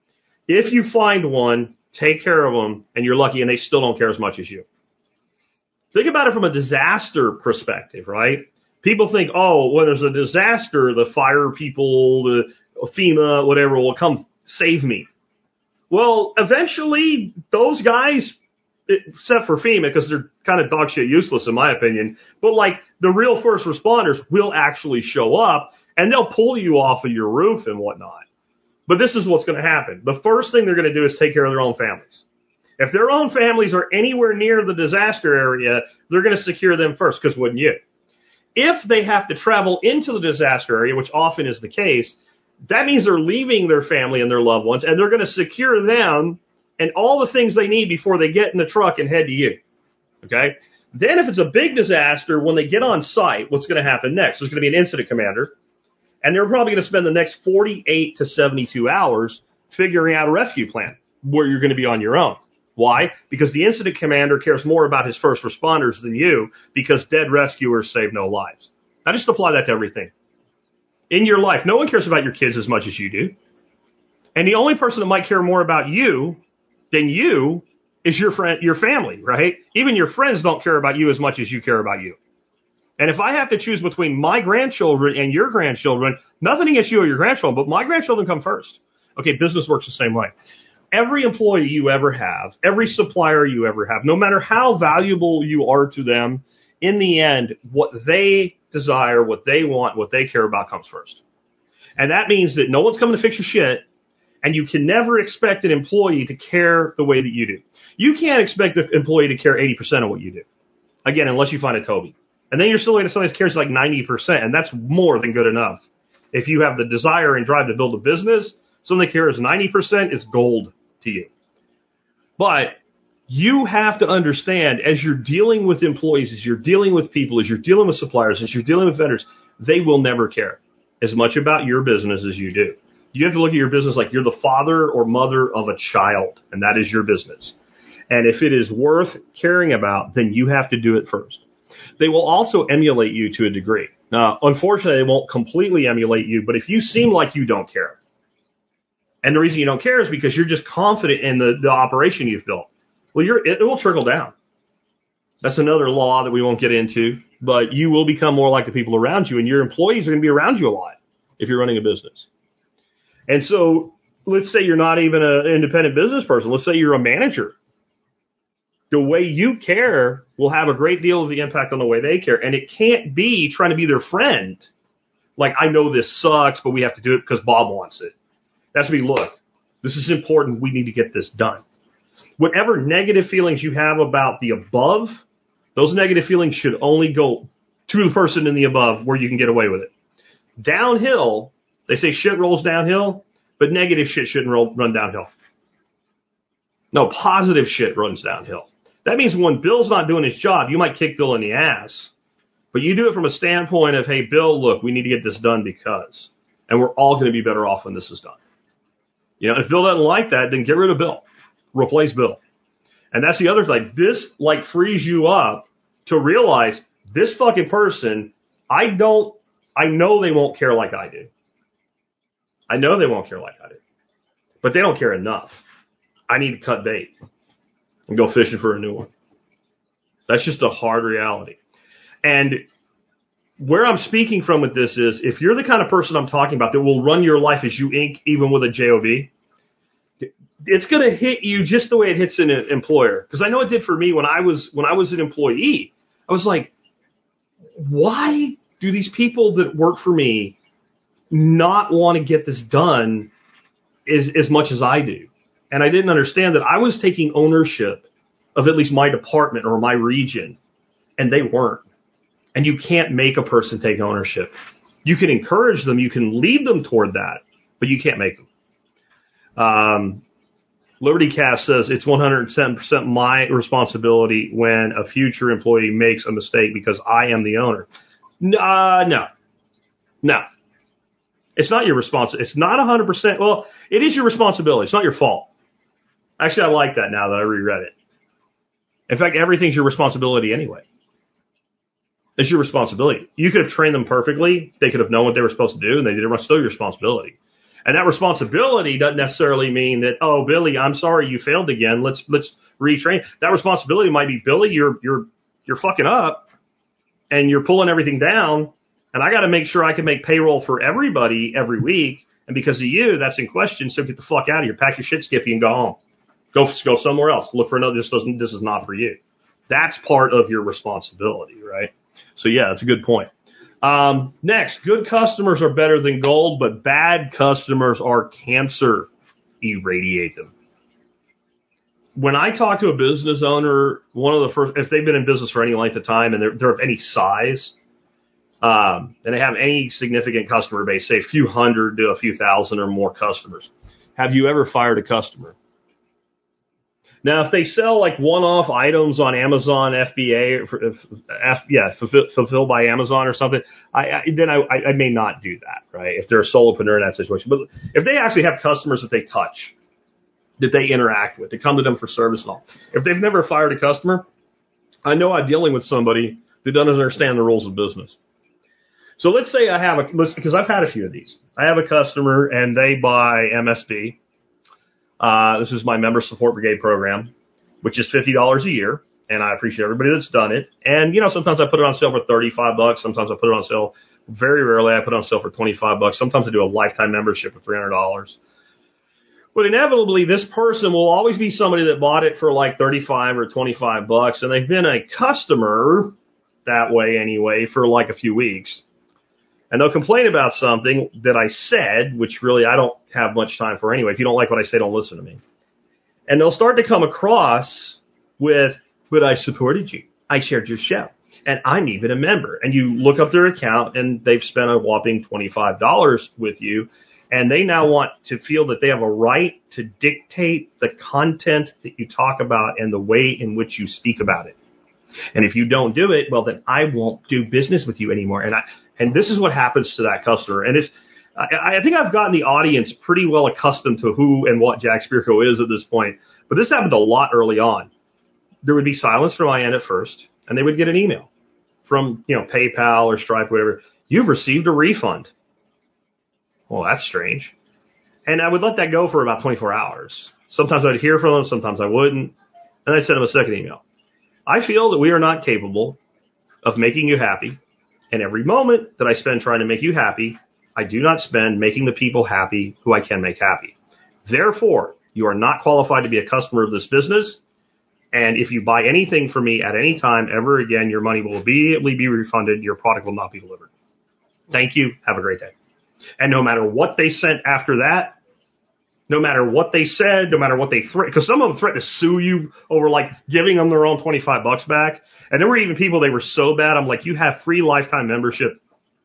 If you find one, take care of them, and you're lucky, and they still don't care as much as you. Think about it from a disaster perspective, right? People think, oh, when there's a disaster, the fire people, the FEMA, whatever, will come save me. Well, eventually, those guys, except for FEMA, because they're kind of dog shit useless in my opinion, but like the real first responders will actually show up and they'll pull you off of your roof and whatnot. But this is what's going to happen. The first thing they're going to do is take care of their own families. If their own families are anywhere near the disaster area, they're going to secure them first, because wouldn't you? If they have to travel into the disaster area, which often is the case, that means they're leaving their family and their loved ones, and they're going to secure them and all the things they need before they get in the truck and head to you. Okay? Then if it's a big disaster, when they get on site, what's going to happen next? There's going to be an incident commander, and they're probably going to spend the next forty-eight to seventy-two hours figuring out a rescue plan where you're going to be on your own. Why? Because the incident commander cares more about his first responders than you, because dead rescuers save no lives. Now just apply that to everything. In your life, no one cares about your kids as much as you do. And the only person that might care more about you than you is your friend, your family, right? Even your friends don't care about you as much as you care about you. And if I have to choose between my grandchildren and your grandchildren, nothing against you or your grandchildren, but my grandchildren come first. Okay, business works the same way. Every employee you ever have, every supplier you ever have, no matter how valuable you are to them, in the end, what they desire, what they want, what they care about comes first. And that means that no one's coming to fix your shit, and you can never expect an employee to care the way that you do. You can't expect the employee to care eighty percent of what you do. Again, unless you find a Toby. And then you're still looking at somebody that cares like ninety percent, and that's more than good enough. If you have the desire and drive to build a business, somebody that cares ninety percent is gold to you. But you have to understand, as you're dealing with employees, as you're dealing with people, as you're dealing with suppliers, as you're dealing with vendors, they will never care as much about your business as you do. You have to look at your business like you're the father or mother of a child, and that is your business. And if it is worth caring about, then you have to do it first. They will also emulate you to a degree. Now, unfortunately, they won't completely emulate you, but if you seem like you don't care, and the reason you don't care is because you're just confident in the, the operation you've built, well, you're, it, it will trickle down. That's another law that we won't get into, but you will become more like the people around you, and your employees are going to be around you a lot if you're running a business. And so let's say you're not even an independent business person. Let's say you're a manager. The way you care will have a great deal of the impact on the way they care. And it can't be trying to be their friend. Like, I know this sucks, but we have to do it because Bob wants it. It has to be, look, this is important. We need to get this done. Whatever negative feelings you have about the above, those negative feelings should only go to the person in the above where you can get away with it. Downhill, they say shit rolls downhill, but negative shit shouldn't roll, run downhill. No, positive shit runs downhill. That means when Bill's not doing his job, you might kick Bill in the ass. But you do it from a standpoint of, hey, Bill, look, we need to get this done because. And we're all going to be better off when this is done. You know, if Bill doesn't like that, then get rid of Bill. Replace Bill. And that's the other thing. This, like, frees you up to realize this fucking person, I don't, I know they won't care like I do. I know they won't care like I do. But they don't care enough. I need to cut bait and go fishing for a new one. That's just a hard reality. And where I'm speaking from with this is, if you're the kind of person I'm talking about that will run your life as you ink, even with a job, it's going to hit you just the way it hits an employer. Because I know it did for me when I was when I was an employee. I was like, why do these people that work for me not want to get this done as, as much as I do? And I didn't understand that I was taking ownership of at least my department or my region, and they weren't. And you can't make a person take ownership. You can encourage them, you can lead them toward that, but you can't make them. Um, LibertyCast says it's one hundred ten percent my responsibility when a future employee makes a mistake because I am the owner. Uh, no. No. It's not your responsibility. It's not one hundred percent. Well, it is your responsibility. It's not your fault. Actually, I like that now that I reread it. In fact, everything's your responsibility anyway. It's your responsibility. You could have trained them perfectly. They could have known what they were supposed to do, and they did it. It's still your responsibility. And that responsibility doesn't necessarily mean that, oh, Billy, I'm sorry you failed again. Let's let's retrain. That responsibility might be, Billy, you're you're you're fucking up, and you're pulling everything down, and I got to make sure I can make payroll for everybody every week. And because of you, that's in question. So get the fuck out of here. Pack your shit, Skippy, and go home. Go go somewhere else. Look for another. This doesn't. This is not for you. That's part of your responsibility, right? So yeah, that's a good point. Um, next, good customers are better than gold, but bad customers are cancer. Irradiate them. when I talk to a business owner, one of the first, if they've been in business for any length of time and they're, they're of any size, um, and they have any significant customer base, say a few hundred to a few thousand or more customers, have you ever fired a customer? Now, if they sell like one-off items on Amazon F B A, F, yeah, fulfill, fulfilled by Amazon or something, I, I, then I, I may not do that, right? If they're a solopreneur in that situation. But if they actually have customers that they touch, that they interact with, that come to them for service and all, if they've never fired a customer, I know I'm dealing with somebody that doesn't understand the rules of business. So let's say I have a, listen, because I've had a few of these. I have a customer and they buy M S B. Uh, this is my member support brigade program, which is fifty dollars a year. And I appreciate everybody that's done it. And, you know, sometimes I put it on sale for thirty-five bucks. Sometimes I put it on sale. Very rarely I put it on sale for twenty-five bucks. Sometimes I do a lifetime membership for three hundred dollars. But inevitably, this person will always be somebody that bought it for like thirty-five or twenty-five bucks. And they've been a customer that way anyway for like a few weeks. And they'll complain about something that I said, which really I don't have much time for anyway. If you don't like what I say, don't listen to me. And they'll start to come across with, but I supported you. I shared your show. And I'm even a member. And you look up their account and they've spent a whopping twenty-five dollars with you. And they now want to feel that they have a right to dictate the content that you talk about and the way in which you speak about it. And if you don't do it, well, then I won't do business with you anymore. And I, and this is what happens to that customer. And it's, I, I think I've gotten the audience pretty well accustomed to who and what Jack Spirko is at this point. But this happened a lot early on. There would be silence from my end at first, and they would get an email from, you know, PayPal or Stripe, whatever. You've received a refund. Well, that's strange. And I would let that go for about twenty-four hours. Sometimes I'd hear from them, sometimes I wouldn't. And I sent them a second email. I feel that we are not capable of making you happy. And every moment that I spend trying to make you happy, I do not spend making the people happy who I can make happy. Therefore, you are not qualified to be a customer of this business. And if you buy anything from me at any time ever again, your money will immediately be refunded. Your product will not be delivered. Thank you. Have a great day. And no matter what they sent after that, no matter what they said, no matter what they threatened, because some of them threatened to sue you over like giving them their own twenty-five bucks back. And there were even people, they were so bad. I'm like, you have free lifetime membership,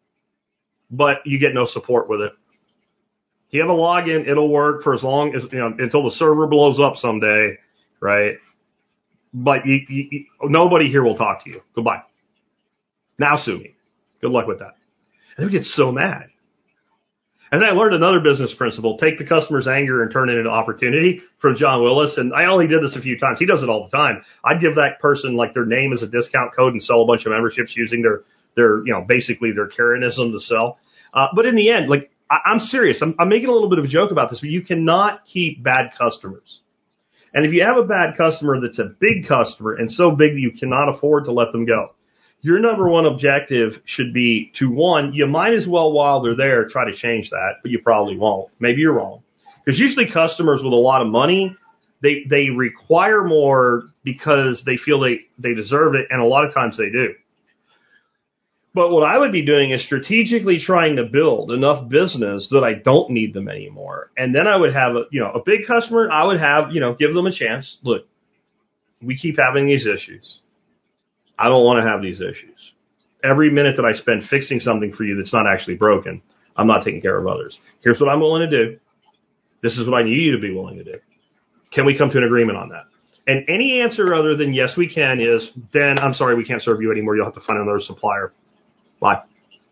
but you get no support with it. You have a login, it'll work for as long as, you know, until the server blows up someday, right? But you, you, you, nobody here will talk to you. Goodbye. Now sue me. Good luck with that. And they get so mad. And then I learned another business principle, take the customer's anger and turn it into opportunity, from John Willis. And I only did this a few times. He does it all the time. I'd give that person like their name as a discount code and sell a bunch of memberships using their, their, you know, basically their Karenism to sell. Uh, but in the end, like, I, I'm serious. I'm, I'm making a little bit of a joke about this, but you cannot keep bad customers. And if you have a bad customer that's a big customer and so big that you cannot afford to let them go, your number one objective should be to, one, you might as well, while they're there, try to change that, but you probably won't. Maybe you're wrong. Because usually customers with a lot of money, they they require more because they feel they, they deserve it, and a lot of times they do. But what I would be doing is strategically trying to build enough business that I don't need them anymore. And then I would have a, you know, a big customer, I would have, you know, give them a chance. Look, we keep having these issues. I don't want to have these issues. Every minute that I spend fixing something for you that's not actually broken, I'm not taking care of others. Here's what I'm willing to do. This is what I need you to be willing to do. Can we come to an agreement on that? And any answer other than yes, we can is, then I'm sorry, we can't serve you anymore. You'll have to find another supplier. Bye.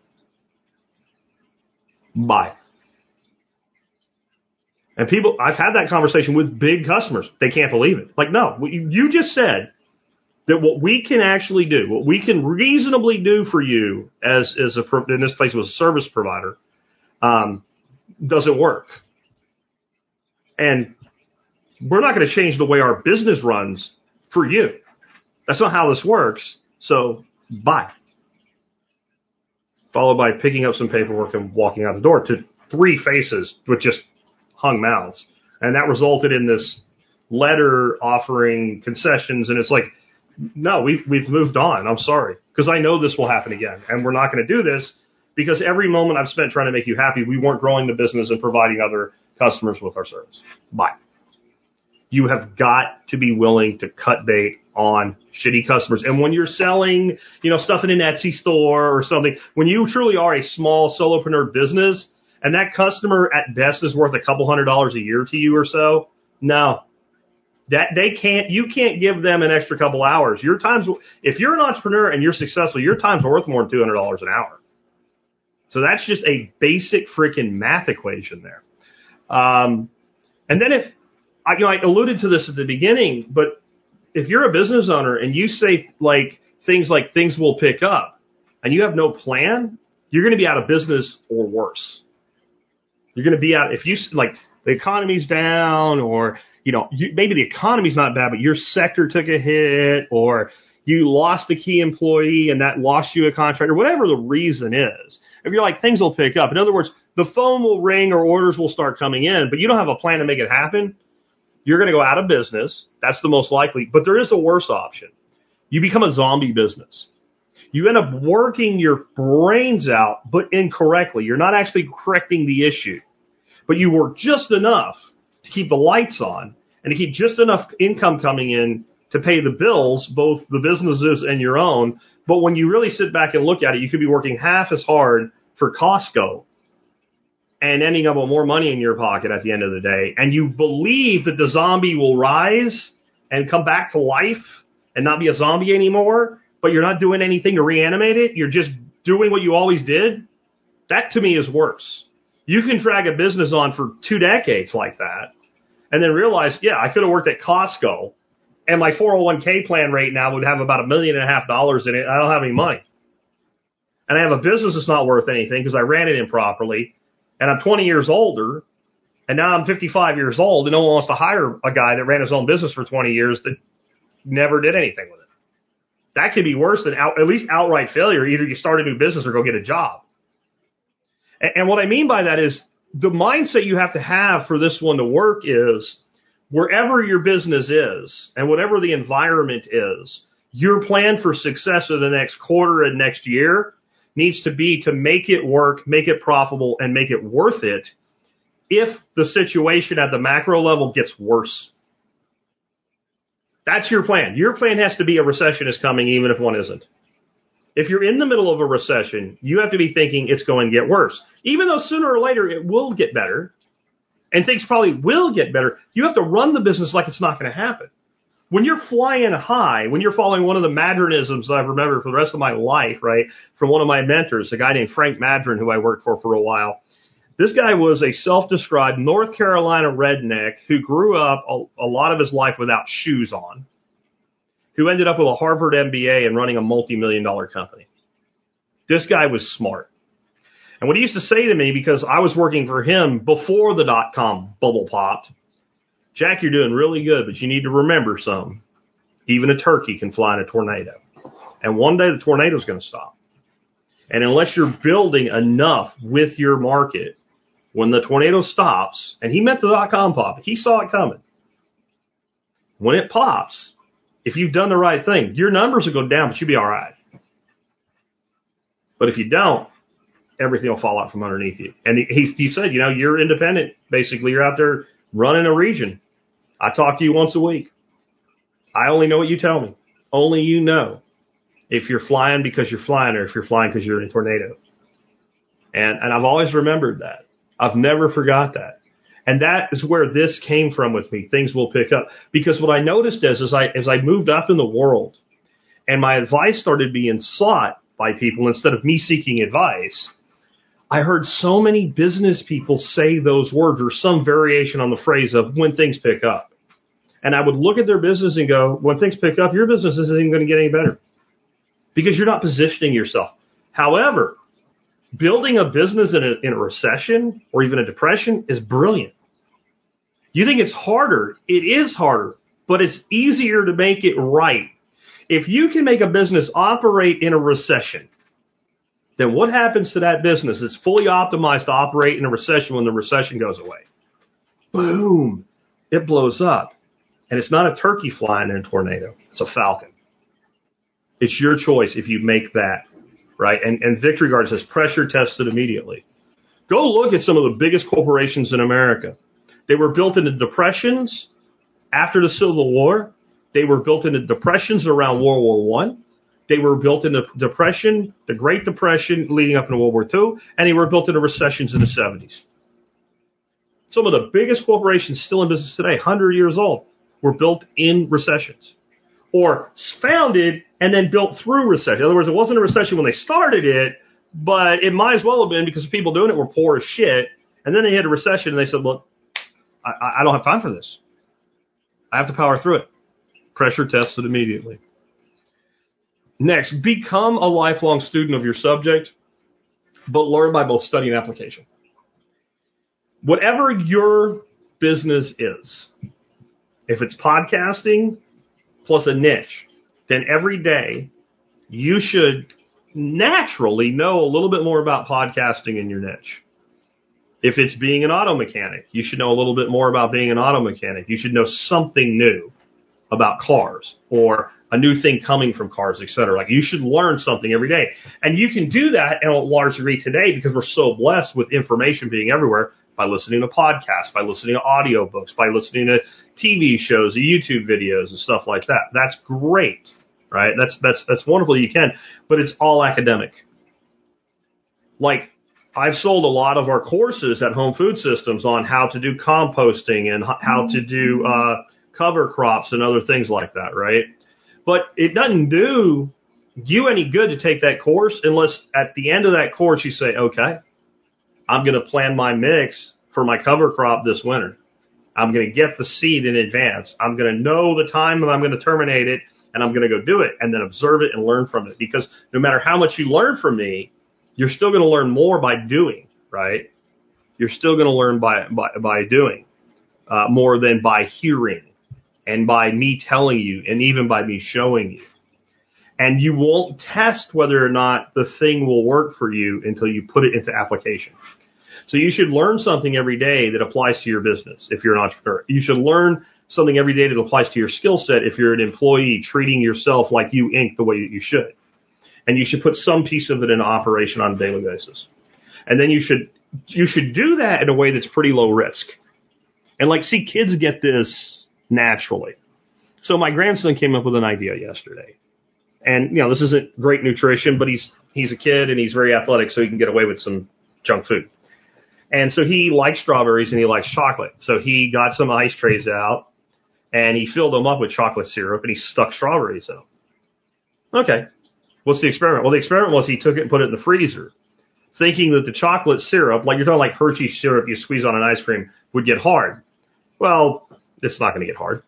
Bye. And people, I've had that conversation with big customers. They can't believe it. Like, no, you just said that what we can actually do, what we can reasonably do for you as, as a, in this case, it was a service provider, um, doesn't work. And we're not going to change the way our business runs for you. That's not how this works. So, bye. Followed by picking up some paperwork and walking out the door to three faces with just hung mouths. And that resulted in this letter offering concessions. And it's like, no, we've, we've moved on. I'm sorry. Because I know this will happen again. And we're not going to do this because every moment I've spent trying to make you happy, we weren't growing the business and providing other customers with our service. Bye. You have got to be willing to cut bait on shitty customers. And when you're selling, you know, stuff in an Etsy store or something, when you truly are a small solopreneur business and that customer at best is worth a couple hundred dollars a year to you or so, no, that they can't, you can't give them an extra couple hours. Your time's, if you're an entrepreneur and you're successful, your time's worth more than two hundred dollars an hour. So that's just a basic freaking math equation there. Um, and then if, I, you know, I alluded to this at the beginning, but if you're a business owner and you say like things like things will pick up and you have no plan, you're going to be out of business or worse. You're going to be out if you like the economy's down or, you know, you, maybe the economy's not bad, but your sector took a hit or you lost a key employee and that lost you a contract or whatever the reason is. If you're like things will pick up. In other words, the phone will ring or orders will start coming in, but you don't have a plan to make it happen. You're going to go out of business. That's the most likely. But there is a worse option. You become a zombie business. You end up working your brains out, but incorrectly. You're not actually correcting the issue. But you work just enough to keep the lights on and to keep just enough income coming in to pay the bills, both the businesses and your own. But when you really sit back and look at it, you could be working half as hard for Costco and ending up with more money in your pocket at the end of the day. And you believe that the zombie will rise and come back to life and not be a zombie anymore, but you're not doing anything to reanimate it. You're just doing what you always did. That to me is worse. You can drag a business on for two decades like that and then realize, yeah, I could have worked at Costco and my four oh one k plan right now would have about a million and a half dollars in it. I don't have any money. And I have a business that's not worth anything because I ran it improperly. And I'm twenty years older, and now I'm fifty-five years old, and no one wants to hire a guy that ran his own business for twenty years that never did anything with it. That could be worse than out, at least outright failure. Either you start a new business or go get a job. And, and what I mean by that is the mindset you have to have for this one to work is wherever your business is and whatever the environment is, your plan for success for the next quarter and next year needs to be to make it work, make it profitable, and make it worth it if the situation at the macro level gets worse. That's your plan. Your plan has to be a recession is coming even if one isn't. If you're in the middle of a recession, you have to be thinking it's going to get worse. Even though sooner or later it will get better, and things probably will get better, you have to run the business like it's not going to happen. When you're flying high, when you're following one of the Madronisms I've remembered for the rest of my life, right, from one of my mentors, a guy named Frank Madron, who I worked for for a while. This guy was a self-described North Carolina redneck who grew up a, a lot of his life without shoes on, who ended up with a Harvard M B A and running a multi-million dollar company. This guy was smart. And what he used to say to me, because I was working for him before the dot-com bubble popped, Jack, you're doing really good, but you need to remember something. Even a turkey can fly in a tornado. And one day the tornado's going to stop. And unless you're building enough with your market, when the tornado stops, and he meant the dot-com pop, he saw it coming. When it pops, if you've done the right thing, your numbers will go down, but you'll be all right. But if you don't, everything will fall out from underneath you. And he, he said, you know, you're independent. Basically, you're out there running a region. I talk to you once a week. I only know what you tell me. Only you know if you're flying because you're flying or if you're flying because you're in a tornado. And, and I've always remembered that. I've never forgot that. And that is where this came from with me. Things will pick up. Because what I noticed is, as I, as I moved up in the world and my advice started being sought by people instead of me seeking advice, I heard so many business people say those words or some variation on the phrase of when things pick up. And I would look at their business and go, when things pick up, your business isn't even going to get any better because you're not positioning yourself. However, building a business in a, in a recession or even a depression is brilliant. You think it's harder. It is harder, but it's easier to make it right. If you can make a business operate in a recession, then what happens to that business? It's fully optimized to operate in a recession when the recession goes away. Boom. It blows up. And it's not a turkey flying in a tornado. It's a falcon. It's your choice if you make that, right? And, and Victory Guard says pressure tested immediately. Go look at some of the biggest corporations in America. They were built into depressions After the Civil War, they were built into depressions around World War One. They were built into depression, the Great Depression leading up into World War Two, and they were built into recessions in the seventies. Some of the biggest corporations still in business today, one hundred years old, were built in recessions or founded and then built through recession. In other words, it wasn't a recession when they started it, but it might as well have been because the people doing it were poor as shit. And then they hit a recession and they said, look, I, I don't have time for this. I have to power through it. Pressure tested immediately. Next, become a lifelong student of your subject, but learn by both study and application. Whatever your business is, if it's podcasting plus a niche, then every day you should naturally know a little bit more about podcasting in your niche. If it's being an auto mechanic, you should know a little bit more about being an auto mechanic. You should know something new about cars or a new thing coming from cars, et cetera. Like you should learn something every day. And you can do that in a large degree today because we're so blessed with information being everywhere by listening to podcasts, by listening to audiobooks, by listening to T V shows, YouTube videos and stuff like that. That's great, right? That's, that's, that's wonderful you can, but it's all academic. Like I've sold a lot of our courses at Home Food Systems on how to do composting and how to do, uh, cover crops and other things like that, right? But it doesn't do you any good to take that course unless at the end of that course you say, okay, I'm going to plan my mix for my cover crop this winter. I'm going to get the seed in advance. I'm going to know the time that I'm going to terminate it, and I'm going to go do it and then observe it and learn from it. Because no matter how much you learn from me, you're still going to learn more by doing, right? You're still going to learn by, by, by doing uh, more than by hearing. And by me telling you, and even by me showing you. And you won't test whether or not the thing will work for you until you put it into application. So you should learn something every day that applies to your business if you're an entrepreneur. You should learn something every day that applies to your skill set if you're an employee treating yourself like you Incorporated the way that you should. And you should put some piece of it into operation on a daily basis. And then you should you should do that in a way that's pretty low risk. And like, see, kids get this naturally. So my grandson came up with an idea yesterday. And, you know, this isn't great nutrition, but he's he's a kid and he's very athletic, so he can get away with some junk food. And so he likes strawberries and he likes chocolate. So he got some ice trays out and he filled them up with chocolate syrup and he stuck strawberries in them. Okay. What's the experiment? Well, the experiment was he took it and put it in the freezer, thinking that the chocolate syrup, like you're talking like Hershey syrup you squeeze on an ice cream, would get hard. Well, it's not going to get hard.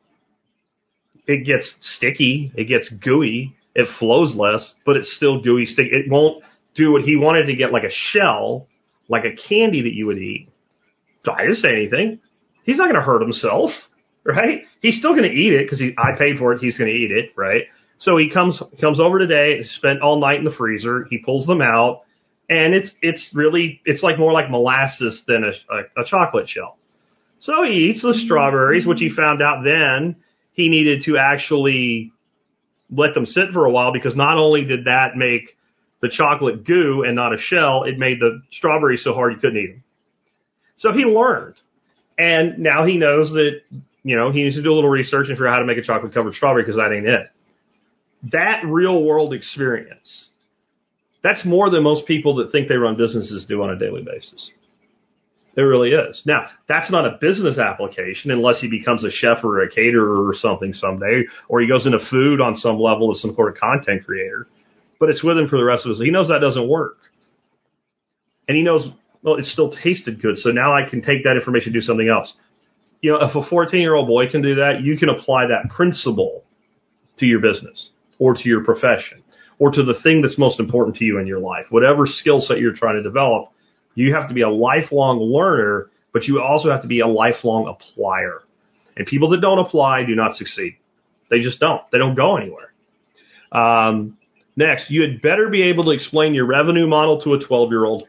It gets sticky. It gets gooey. It flows less, but it's still gooey, sticky. It won't do what he wanted to get, like a shell, like a candy that you would eat. So I didn't say anything. He's not going to hurt himself, right? He's still going to eat it because I paid for it. He's going to eat it, right? So he comes comes over today, spent all night in the freezer. He pulls them out, and it's it's really, it's like more like molasses than a, a, a chocolate shell. So he eats the strawberries, which he found out then he needed to actually let them sit for a while because not only did that make the chocolate goo and not a shell, it made the strawberries so hard you couldn't eat them. So he learned. And now he knows that, you know, he needs to do a little research and figure out how to make a chocolate covered strawberry because that ain't it. That real world experience, that's more than most people that think they run businesses do on a daily basis. It really is. Now, that's not a business application unless he becomes a chef or a caterer or something someday, or he goes into food on some level as some sort of content creator. But it's with him for the rest of his life. He knows that doesn't work. And he knows, well, it still tasted good, so now I can take that information and do something else. You know, if a fourteen-year-old boy can do that, you can apply that principle to your business or to your profession or to the thing that's most important to you in your life. Whatever skill set you're trying to develop, you have to be a lifelong learner, but you also have to be a lifelong applier. And people that don't apply do not succeed. They just don't. They don't go anywhere. Um, next, you had better be able to explain your revenue model to a twelve-year-old.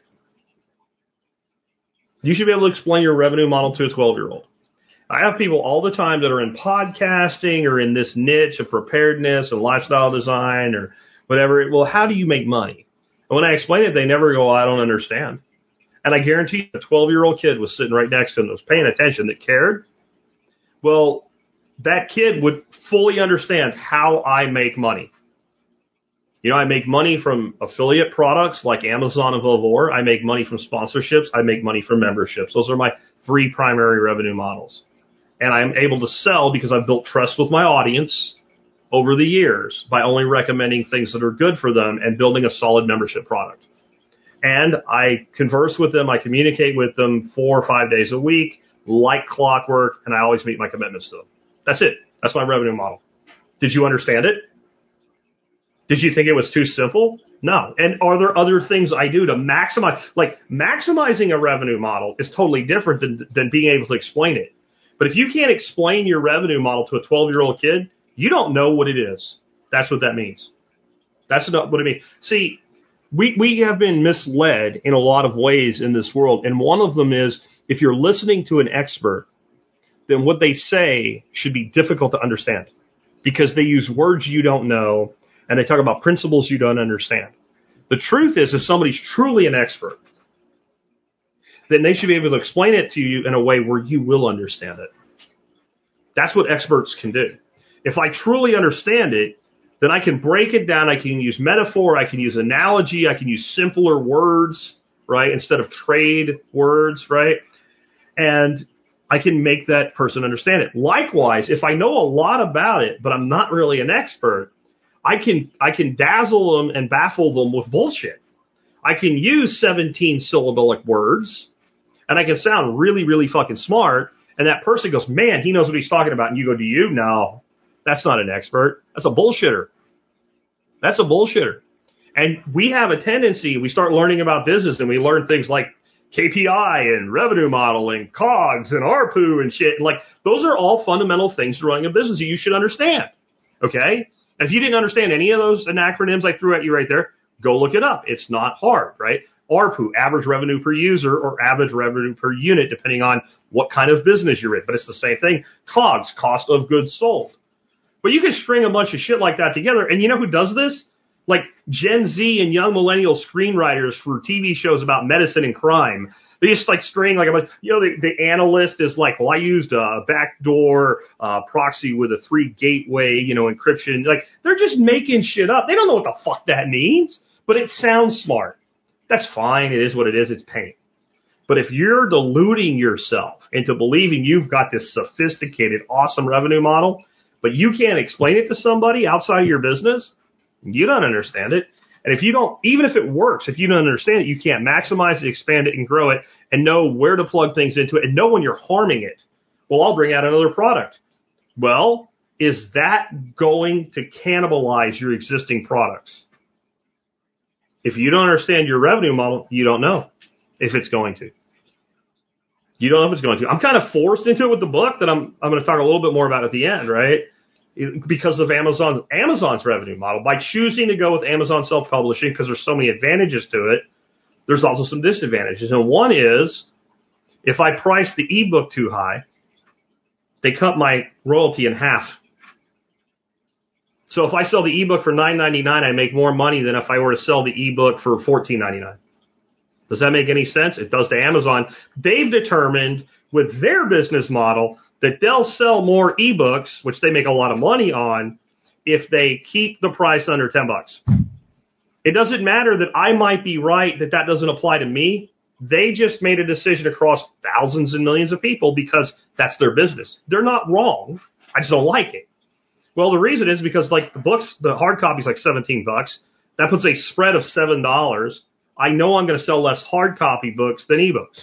You should be able to explain your revenue model to a twelve-year-old. I have people all the time that are in podcasting or in this niche of preparedness and lifestyle design or whatever. Well, how do you make money? And when I explain it, they never go, I don't understand. And I guarantee you, a twelve-year-old kid was sitting right next to him that was paying attention, that cared. Well, that kid would fully understand how I make money. You know, I make money from affiliate products like Amazon and Vavor. I make money from sponsorships. I make money from memberships. Those are my three primary revenue models. And I'm able to sell because I've built trust with my audience over the years by only recommending things that are good for them and building a solid membership product. And I converse with them. I communicate with them four or five days a week, like clockwork, and I always meet my commitments to them. That's it. That's my revenue model. Did you understand it? Did you think it was too simple? No. And are there other things I do to maximize? Like, maximizing a revenue model is totally different than, than being able to explain it. But if you can't explain your revenue model to a twelve-year-old kid, you don't know what it is. That's what that means. That's what it means. See, we, we have been misled in a lot of ways in this world. And one of them is if you're listening to an expert, then what they say should be difficult to understand because they use words you don't know and they talk about principles you don't understand. The truth is, if somebody's truly an expert, then they should be able to explain it to you in a way where you will understand it. That's what experts can do. If I truly understand it, then I can break it down. I can use metaphor. I can use analogy. I can use simpler words, right, instead of trade words, right? And I can make that person understand it. Likewise, if I know a lot about it, but I'm not really an expert, I can I can dazzle them and baffle them with bullshit. I can use seventeen syllabic words, and I can sound really, really fucking smart, and that person goes, man, he knows what he's talking about. And you go, do you? No, that's not an expert. That's a bullshitter. That's a bullshitter. And we have a tendency, we start learning about business, and we learn things like K P I and revenue model and C O G S and A R P U and shit. Like, those are all fundamental things to running a business that you should understand. Okay? And if you didn't understand any of those acronyms I threw at you right there, go look it up. It's not hard, right? A R P U, average revenue per user, or average revenue per unit, depending on what kind of business you're in. But it's the same thing. C O G S, cost of goods sold. But you can string a bunch of shit like that together. And you know who does this? Like Gen Z and young millennial screenwriters for T V shows about medicine and crime. They just like string like a bunch, you know, the, the analyst is like, well, I used a backdoor uh, proxy with a three gateway, you know, encryption. Like, they're just making shit up. They don't know what the fuck that means, but it sounds smart. That's fine. It is what it is. It's paint. But if you're deluding yourself into believing you've got this sophisticated, awesome revenue model, but you can't explain it to somebody outside of your business, you don't understand it. And if you don't, even if it works, if you don't understand it, you can't maximize it, expand it, and grow it, and know where to plug things into it, and know when you're harming it. Well, I'll bring out another product. Well, is that going to cannibalize your existing products? If you don't understand your revenue model, you don't know if it's going to. You don't know if it's going to. I'm kind of forced into it with the book that I'm I'm going to talk a little bit more about at the end, right? Because of Amazon, Amazon's revenue model. By choosing to go with Amazon self-publishing, because there's so many advantages to it, there's also some disadvantages. And one is, if I price the ebook too high, they cut my royalty in half. So if I sell the ebook for nine ninety-nine, I make more money than if I were to sell the ebook for fourteen ninety-nine. Does that make any sense? It does to Amazon. They've determined with their business model that they'll sell more ebooks, which they make a lot of money on, if they keep the price under ten bucks. It doesn't matter that I might be right that that doesn't apply to me. They just made a decision across thousands and millions of people because that's their business. They're not wrong. I just don't like it. Well, the reason is because, like, the books, the hard copy is like seventeen bucks. That puts a spread of seven dollars. I know I'm going to sell less hard copy books than ebooks.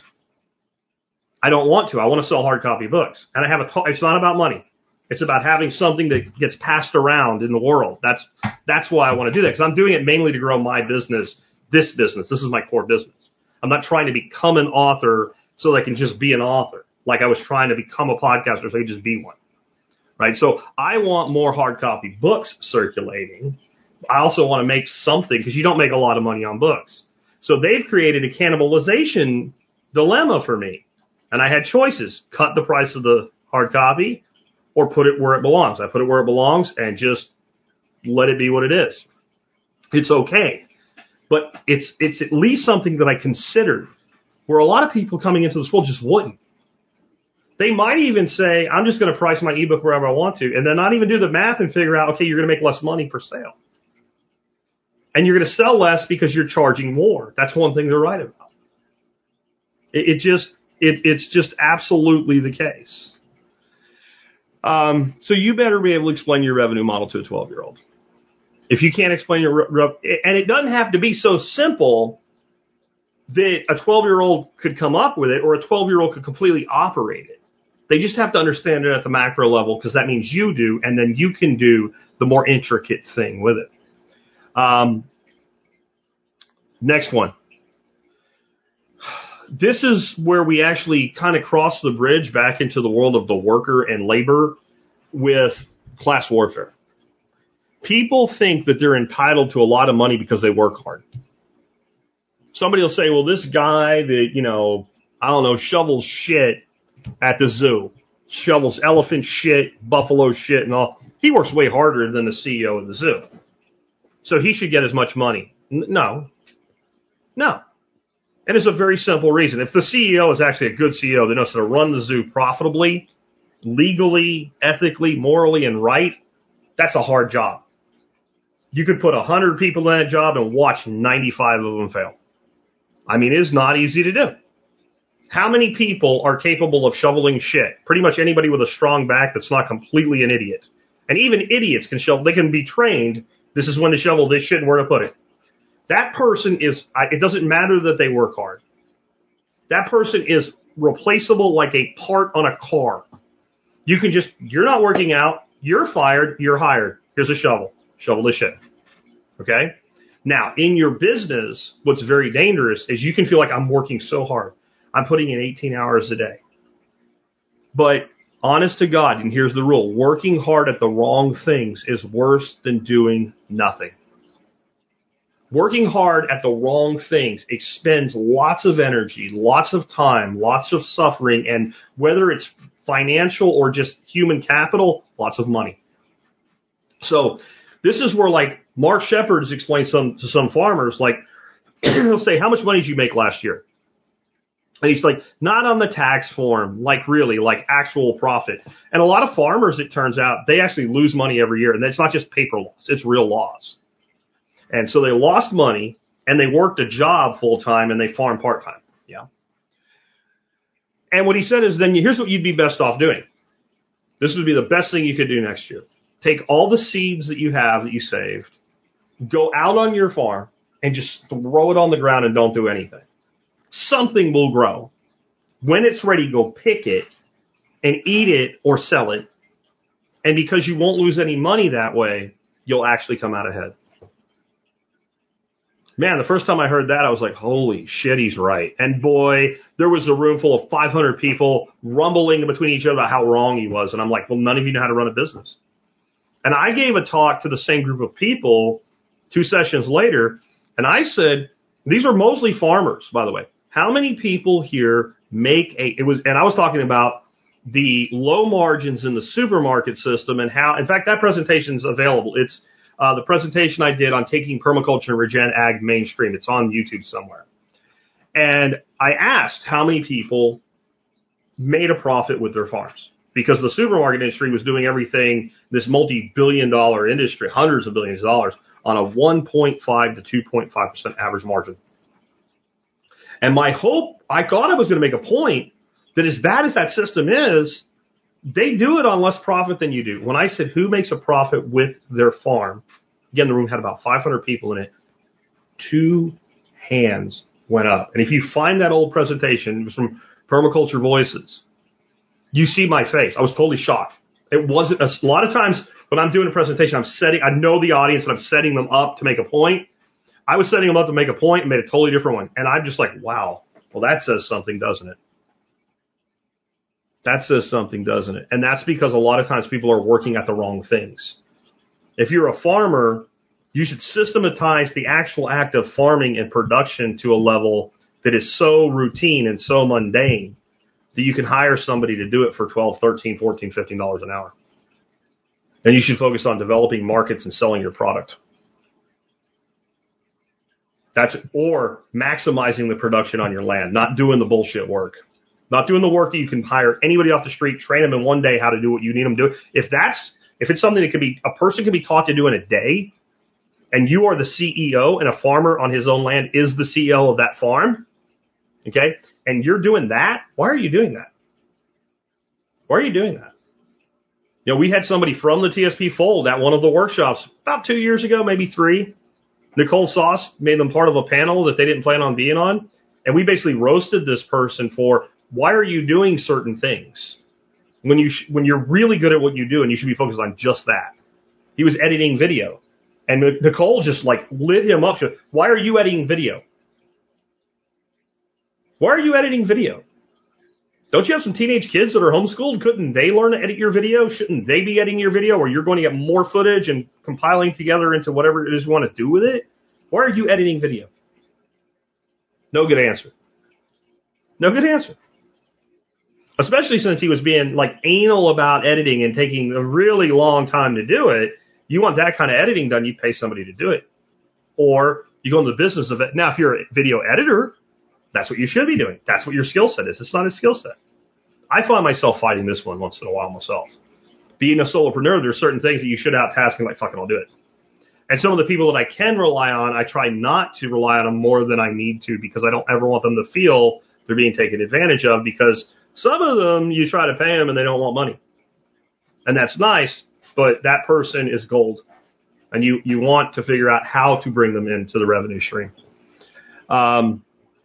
I don't want to. I want to sell hard copy books. And I have a, t- it's not about money. It's about having something that gets passed around in the world. That's, that's why I want to do that. Because I'm doing it mainly to grow my business, this business. This is my core business. I'm not trying to become an author so that I can just be an author. Like I was trying to become a podcaster so I could just be one. Right? So I want more hard copy books circulating. I also want to make something, because you don't make a lot of money on books. So they've created a cannibalization dilemma for me. And I had choices. Cut the price of the hard copy or put it where it belongs. I put it where it belongs and just let it be what it is. It's okay. But it's it's at least something that I considered, where a lot of people coming into this world just wouldn't. They might even say, I'm just going to price my ebook wherever I want to, and then not even do the math and figure out, okay, you're going to make less money per sale. And you're going to sell less because you're charging more. That's one thing they're right about. It, it just, it, it's just absolutely the case. Um, so you better be able to explain your revenue model to a twelve-year-old. If you can't explain your, and it doesn't have to be so simple that a twelve-year-old could come up with it or a twelve-year-old could completely operate it. They just have to understand it at the macro level because that means you do, and then you can do the more intricate thing with it. Um, next one. This is where we actually kind of cross the bridge back into the world of the worker and labor with class warfare. People think that they're entitled to a lot of money because they work hard. Somebody will say, well, this guy that, you know, I don't know, shovels shit at the zoo, shovels elephant shit, buffalo shit, and all. He works way harder than the C E O of the zoo. So he should get as much money. N- no. No. And it's a very simple reason. If the C E O is actually a good C E O that knows how to run the zoo profitably, legally, ethically, morally, and right, that's a hard job. You could put one hundred people in that job and watch ninety-five of them fail. I mean, it's not easy to do. How many people are capable of shoveling shit? Pretty much anybody with a strong back that's not completely an idiot. And even idiots can shovel. They can be trained. This is when to shovel this shit and where to put it. That person is, it doesn't matter that they work hard. That person is replaceable like a part on a car. You can just, you're not working out. You're fired. You're hired. Here's a shovel. Shovel this shit. Okay? Now, in your business, what's very dangerous is you can feel like I'm working so hard. I'm putting in eighteen hours a day. But honest to God, and here's the rule, working hard at the wrong things is worse than doing nothing. Working hard at the wrong things expends lots of energy, lots of time, lots of suffering, and whether it's financial or just human capital, lots of money. So this is where, like, Mark Shepard has explained some to some farmers, like, he'll say, how much money did you make last year? And he's like, not on the tax form, like really, like actual profit. And a lot of farmers, it turns out, they actually lose money every year. And it's not just paper loss, it's real loss. And so they lost money, and they worked a job full-time, and they farmed part-time. Yeah. And what he said is, then here's what you'd be best off doing. This would be the best thing you could do next year. Take all the seeds that you have that you saved, go out on your farm, and just throw it on the ground and don't do anything. Something will grow. When it's ready, go pick it and eat it or sell it. And because you won't lose any money that way, you'll actually come out ahead. Man, the first time I heard that, I was like, holy shit, he's right. And boy, there was a room full of five hundred people rumbling between each other about how wrong he was. And I'm like, well, none of you know how to run a business. And I gave a talk to the same group of people two sessions later, and I said, these are mostly farmers, by the way. How many people here make a, it was, and I was talking about the low margins in the supermarket system and how, in fact, that presentation is available. It's uh, the presentation I did on taking permaculture and regen ag mainstream. It's on YouTube somewhere. And I asked how many people made a profit with their farms, because the supermarket industry was doing everything, this multi-billion dollar industry, hundreds of billions of dollars, on a one point five to two point five percent average margin. And my hope, I thought I was going to make a point that as bad as that system is, they do it on less profit than you do. When I said who makes a profit with their farm, again, the room had about five hundred people in it, two hands went up. And if you find that old presentation, it was from Permaculture Voices, you see my face. I was totally shocked. It wasn't, a lot of times when I'm doing a presentation, I'm setting, I know the audience and I'm setting them up to make a point. I was setting them up to make a point and made a totally different one. And I'm just like, wow, well, that says something, doesn't it? That says something, doesn't it? And that's because a lot of times people are working at the wrong things. If you're a farmer, you should systematize the actual act of farming and production to a level that is so routine and so mundane that you can hire somebody to do it for twelve, thirteen, fourteen, fifteen dollars an hour. Then you should focus on developing markets and selling your product. That's, or maximizing the production on your land, not doing the bullshit work. Not doing the work that you can hire anybody off the street, train them in one day how to do what you need them to do. If that's, if it's something that can be, a person can be taught to do in a day, and you are the C E O and a farmer on his own land is the C E O of that farm, okay, and you're doing that, why are you doing that? Why are you doing that? You know, we had somebody from the T S P fold at one of the workshops about two years ago, maybe three. Nicole Sauce made them part of a panel that they didn't plan on being on. And we basically roasted this person for, why are you doing certain things when you sh- when you're really good at what you do and you should be focused on just that? He was editing video. And Nicole just like lit him up. She goes, why are you editing video? Why are you editing video? Don't you have some teenage kids that are homeschooled? Couldn't they learn to edit your video? Shouldn't they be editing your video where you're going to get more footage and compiling together into whatever it is you want to do with it? Why are you editing video? No good answer. No good answer. Especially since he was being like anal about editing and taking a really long time to do it. You want that kind of editing done, you pay somebody to do it. Or you go into the business of it. Now, if you're a video editor, that's what you should be doing. That's what your skill set is. It's not a skill set. I find myself fighting this one once in a while myself. Being a solopreneur, there's certain things that you should out-task and like, fucking I'll do it. And some of the people that I can rely on, I try not to rely on them more than I need to because I don't ever want them to feel they're being taken advantage of because some of them, you try to pay them and they don't want money. And that's nice, but that person is gold. And you, you want to figure out how to bring them into the revenue stream. Um,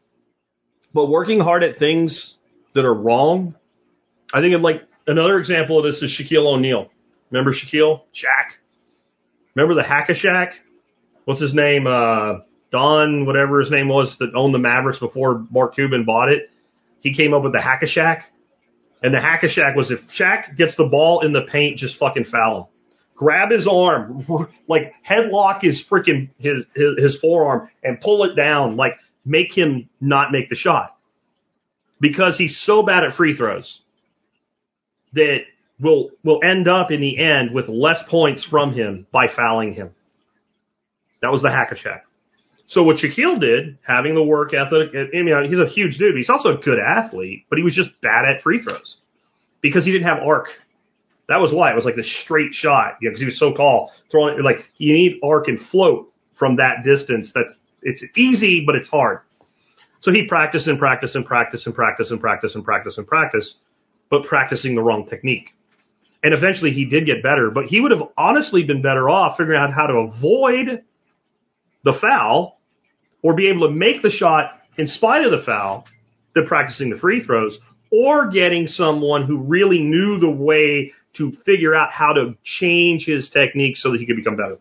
but working hard at things that are wrong, I think of like another example of this is Shaquille O'Neal. Remember Shaquille? Shaq. Remember the Hack-a-Shaq? What's his name? Uh, Don, whatever his name was, that owned the Mavericks before Mark Cuban bought it. He came up with the Hack-a-Shaq. And the Hack-a-Shaq was if Shaq gets the ball in the paint, just fucking foul him. Grab his arm, like headlock his freaking, his, his, his forearm and pull it down, like make him not make the shot. Because he's so bad at free throws that will will end up in the end with less points from him by fouling him. That was the Hack-a-Shaq. So what Shaquille did, having the work ethic, I mean, he's a huge dude. He's also a good athlete, but he was just bad at free throws because he didn't have arc. That was why. It was like the straight shot, you know, because he was so tall. Throwing it, like, you need arc and float from that distance. That's, it's easy, but it's hard. So he practiced and practiced and practiced and practiced and practiced and practiced and practiced, but practicing the wrong technique. And eventually he did get better, but he would have honestly been better off figuring out how to avoid the foul or be able to make the shot in spite of the foul than practicing the free throws or getting someone who really knew the way to figure out how to change his technique so that he could become better.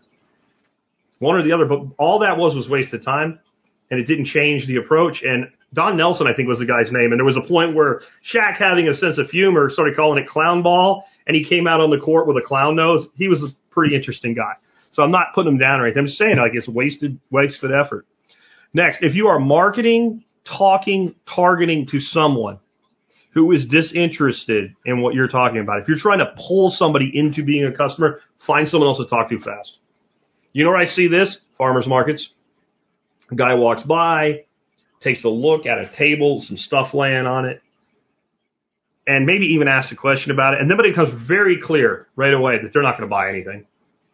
One or the other, but all that was was wasted time, and it didn't change the approach. And Don Nelson, I think, was the guy's name. And there was a point where Shaq, having a sense of humor, started calling it clown ball, and he came out on the court with a clown nose. He was a pretty interesting guy. So I'm not putting him down or anything. I'm just saying, like, it's wasted, wasted effort. Next, if you are marketing, talking, targeting to someone who is disinterested in what you're talking about, if you're trying to pull somebody into being a customer, find someone else to talk to fast. You know where I see this? Farmers markets. A guy walks by, takes a look at a table, some stuff laying on it, and maybe even asks a question about it. And then it becomes very clear right away that they're not going to buy anything.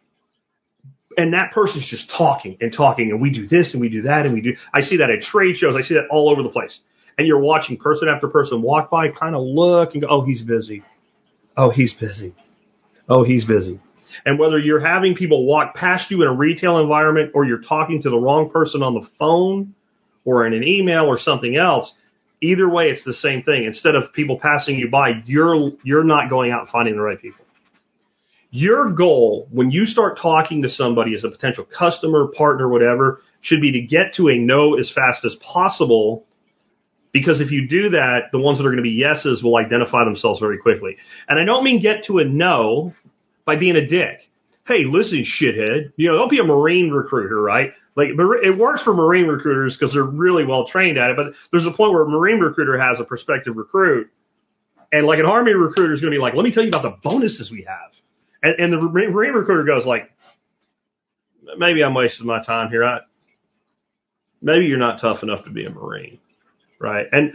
And that person's just talking and talking, and we do this and we do that and we do. I see that at trade shows. I see that all over the place. And you're watching person after person walk by, kind of look and go, oh, he's busy. Oh, he's busy. Oh, he's busy. And whether you're having people walk past you in a retail environment or you're talking to the wrong person on the phone or in an email or something else, either way, it's the same thing. Instead of people passing you by, you're you're not going out and finding the right people. Your goal when you start talking to somebody as a potential customer, partner, whatever, should be to get to a no as fast as possible. Because if you do that, the ones that are going to be yeses will identify themselves very quickly. And I don't mean get to a no by being a dick. Hey, listen, shithead. You know, don't be a Marine recruiter, right? Like, it works for Marine recruiters because they're really well trained at it. But there's a point where a Marine recruiter has a prospective recruit. And like an Army recruiter is going to be like, let me tell you about the bonuses we have. And, and the Marine recruiter goes like, maybe I'm wasting my time here. I, maybe you're not tough enough to be a Marine. Right. And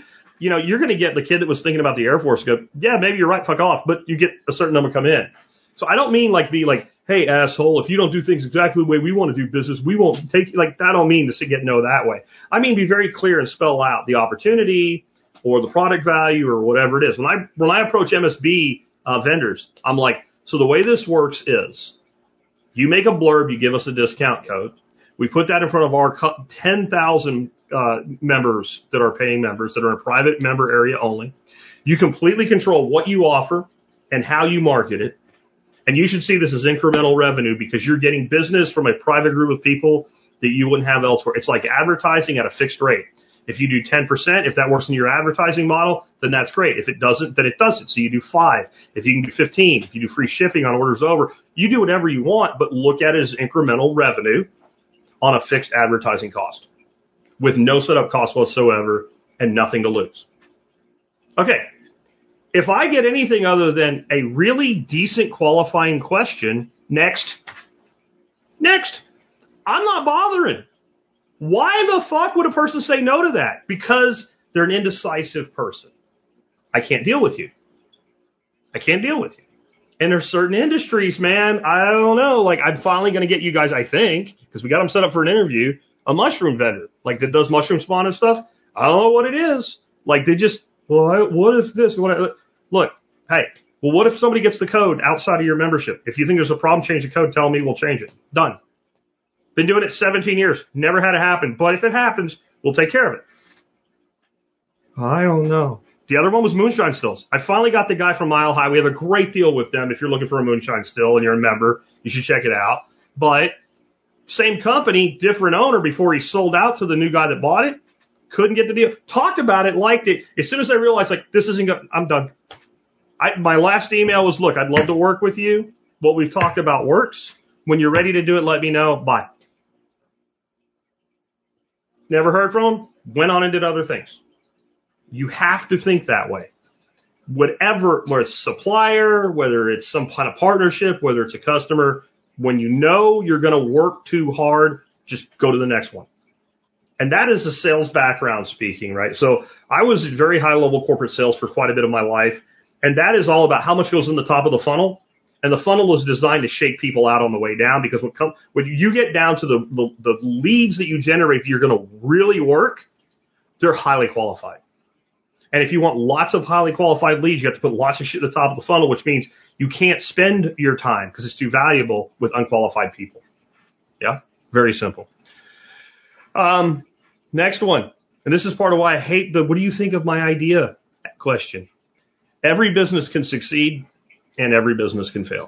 you know, you're going to get the kid that was thinking about the Air Force go, yeah, maybe you're right, fuck off, but you get a certain number come in. So I don't mean like be like, hey, asshole, if you don't do things exactly the way we want to do business, we won't take, like, that don't mean to get no that way. I mean, be very clear and spell out the opportunity or the product value or whatever it is. When I, when I approach M S B uh, vendors, I'm like, so the way this works is you make a blurb, you give us a discount code. We put that in front of our ten thousand uh, members that are paying members that are in private member area only. You completely control what you offer and how you market it. And you should see this as incremental revenue because you're getting business from a private group of people that you wouldn't have elsewhere. It's like advertising at a fixed rate. If you do ten percent, if that works in your advertising model, then that's great. If it doesn't, then it doesn't. So you do five. If you can do fifteen, if you do free shipping on orders over, you do whatever you want, but look at it as incremental revenue on a fixed advertising cost with no setup cost whatsoever and nothing to lose. Okay. If I get anything other than a really decent qualifying question, next, next, I'm not bothering. Why the fuck would a person say no to that? Because they're an indecisive person. I can't deal with you. I can't deal with you. And there's certain industries, man, I don't know, like I'm finally going to get you guys, I think, because we got them set up for an interview, a mushroom vendor, like that does mushroom spawn and stuff. I don't know what it is. Like they just, well, I, what if this, what I, look, hey, well, what if somebody gets the code outside of your membership? If you think there's a problem, change the code, tell me, we'll change it. Done. Been doing it seventeen years. Never had it happen. But if it happens, we'll take care of it. I don't know. The other one was moonshine stills. I finally got the guy from Mile High. We have a great deal with them. If you're looking for a moonshine still and you're a member, you should check it out. But same company, different owner before he sold out to the new guy that bought it. Couldn't get the deal. Talked about it, liked it. As soon as I realized, like, this isn't good, I'm done. I, my last email was, look, I'd love to work with you. What we've talked about works. When you're ready to do it, let me know. Bye. Never heard from him. Went on and did other things. You have to think that way. Whatever, whether it's a supplier, whether it's some kind of partnership, whether it's a customer, when you know you're going to work too hard, just go to the next one. And that is a sales background speaking, right? So I was very high level corporate sales for quite a bit of my life. And that is all about how much goes in the top of the funnel. And the funnel was designed to shake people out on the way down because when, come, when you get down to the, the, the leads that you generate, you're going to really work, they're highly qualified. And if you want lots of highly qualified leads, you have to put lots of shit at the top of the funnel, which means you can't spend your time because it's too valuable with unqualified people. Yeah, very simple. Um, next one. And this is part of why I hate the, what do you think of my idea question? Every business can succeed and every business can fail.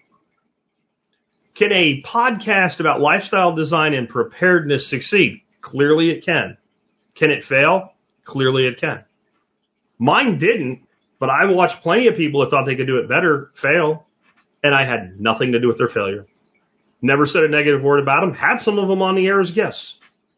Can a podcast about lifestyle design and preparedness succeed? Clearly it can. Can it fail? Clearly it can. Mine didn't, but I watched plenty of people that thought they could do it better fail, and I had nothing to do with their failure. Never said a negative word about them. Had some of them on the air as guests.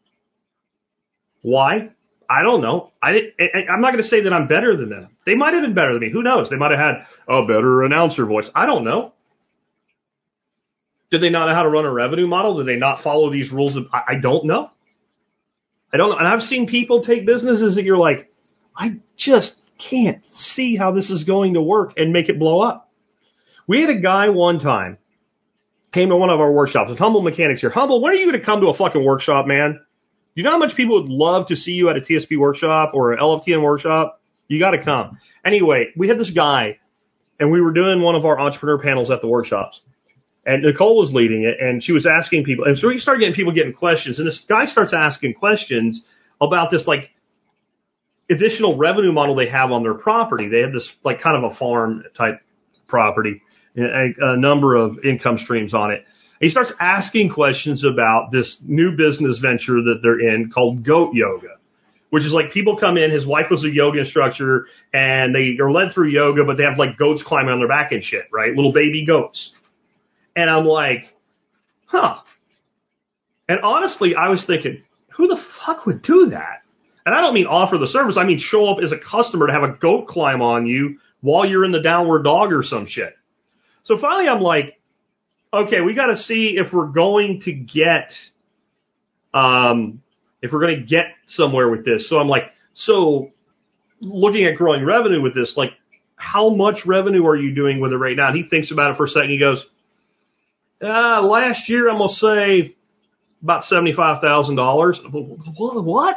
Why? I don't know. I didn't, I'm not going to say that I'm better than them. They might have been better than me. Who knows? They might have had a better announcer voice. I don't know. Did they not know how to run a revenue model? Did they not follow these rules? Of, I, I don't know. I don't know. And I've seen people take businesses that you're like, I just can't see how this is going to work and make it blow up. We had a guy one time came to one of our workshops. It's Humble Mechanics here. Humble, when are you going to come to a fucking workshop, man? You know how much people would love to see you at a T S P workshop or an L F T N workshop? You got to come. Anyway, we had this guy, and we were doing one of our entrepreneur panels at the workshops. And Nicole was leading it, and she was asking people. And so we started getting people getting questions. And this guy starts asking questions about this, like, additional revenue model they have on their property. They have this, like, kind of a farm-type property, a, a number of income streams on it. He starts asking questions about this new business venture that they're in called Goat Yoga, which is like people come in. His wife was a yoga instructor, and they are led through yoga, but they have like goats climbing on their back and shit, right? Little baby goats. And I'm like, huh. And honestly, I was thinking, who the fuck would do that? And I don't mean offer the service. I mean show up as a customer to have a goat climb on you while you're in the downward dog or some shit. So finally, I'm like, okay, we got to see if we're going to get, um, if we're going to get somewhere with this. So I'm like, so looking at growing revenue with this, like, how much revenue are you doing with it right now? And he thinks about it for a second. He goes, uh, last year, I'm going to say about seventy-five thousand dollars. What?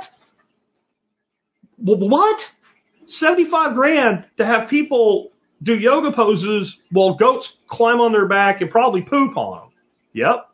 What? seventy-five grand to have people do yoga poses while goats climb on their back and probably poop on them. Yep.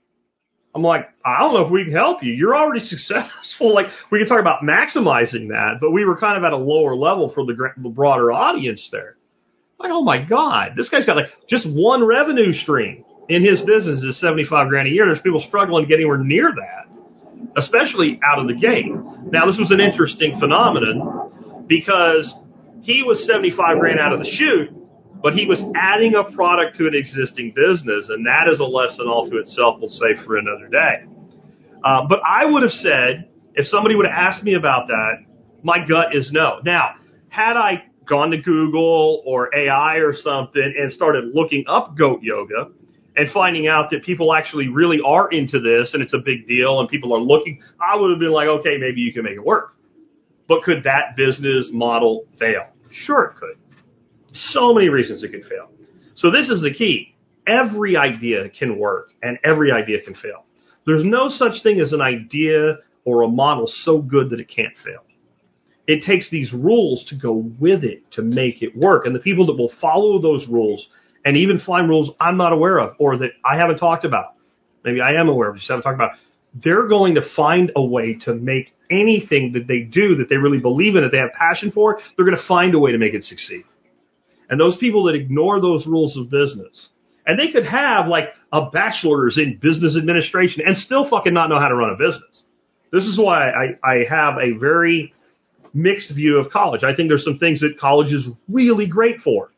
I'm like, I don't know if we can help you. You're already successful. Like, we can talk about maximizing that, but we were kind of at a lower level for the, the broader audience there. Like, oh my God, this guy's got like just one revenue stream in his business is seventy-five grand a year. There's people struggling to get anywhere near that, especially out of the gate. Now, this was an interesting phenomenon because he was seventy-five grand out of the chute, but he was adding a product to an existing business, and that is a lesson all to itself. We'll say for another day. Uh, but I would have said, if somebody would have asked me about that, my gut is no. Now, had I gone to Google or A I or something and started looking up goat yoga and finding out that people actually really are into this and it's a big deal and people are looking, I would have been like, okay, maybe you can make it work. But could that business model fail? Sure it could. So many reasons it could fail. So this is the key. Every idea can work and every idea can fail. There's no such thing as an idea or a model so good that it can't fail. It takes these rules to go with it to make it work. And the people that will follow those rules and even find rules I'm not aware of or that I haven't talked about, maybe I am aware of, just haven't talked about, they're going to find a way to make anything that they do that they really believe in, that they have passion for, they're going to find a way to make it succeed. And those people that ignore those rules of business, and they could have like a bachelor's in business administration and still fucking not know how to run a business. This is why I, I have a very mixed view of college. I think there's some things that college is really great for.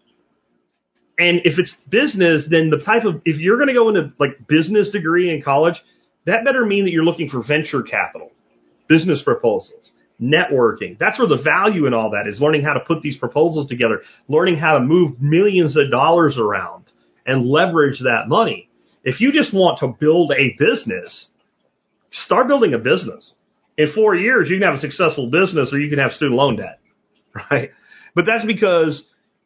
And if it's business, then the type of, if you're going to go into like business degree in college, that better mean that you're looking for venture capital, business proposals, networking. That's where the value in all that is, learning how to put these proposals together, learning how to move millions of dollars around and leverage that money. If you just want to build a business, start building a business. In four years, you can have a successful business or you can have student loan debt, right? But that's because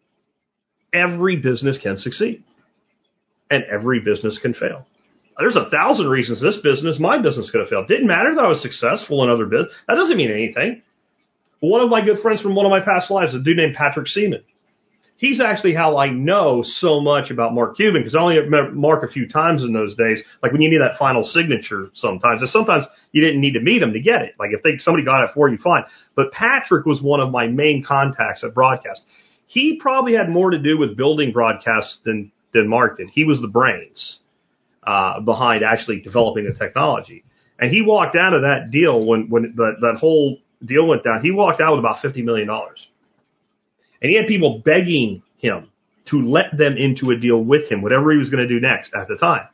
every business can succeed and every business can fail. There's a thousand reasons this business, my business could have failed. Didn't matter that I was successful in other business. That doesn't mean anything. One of my good friends from one of my past lives, a dude named Patrick Seaman. He's actually how I know so much about Mark Cuban, because I only met Mark a few times in those days. Like when you need that final signature sometimes. And sometimes you didn't need to meet him to get it. Like if they, somebody got it for you, fine. But Patrick was one of my main contacts at Broadcast. He probably had more to do with building Broadcast than, than Mark did. He was the brains uh, behind actually developing the technology. And he walked out of that deal when, when the, that whole deal went down. He walked out with about fifty million dollars. And he had people begging him to let them into a deal with him, whatever he was going to do next at the time.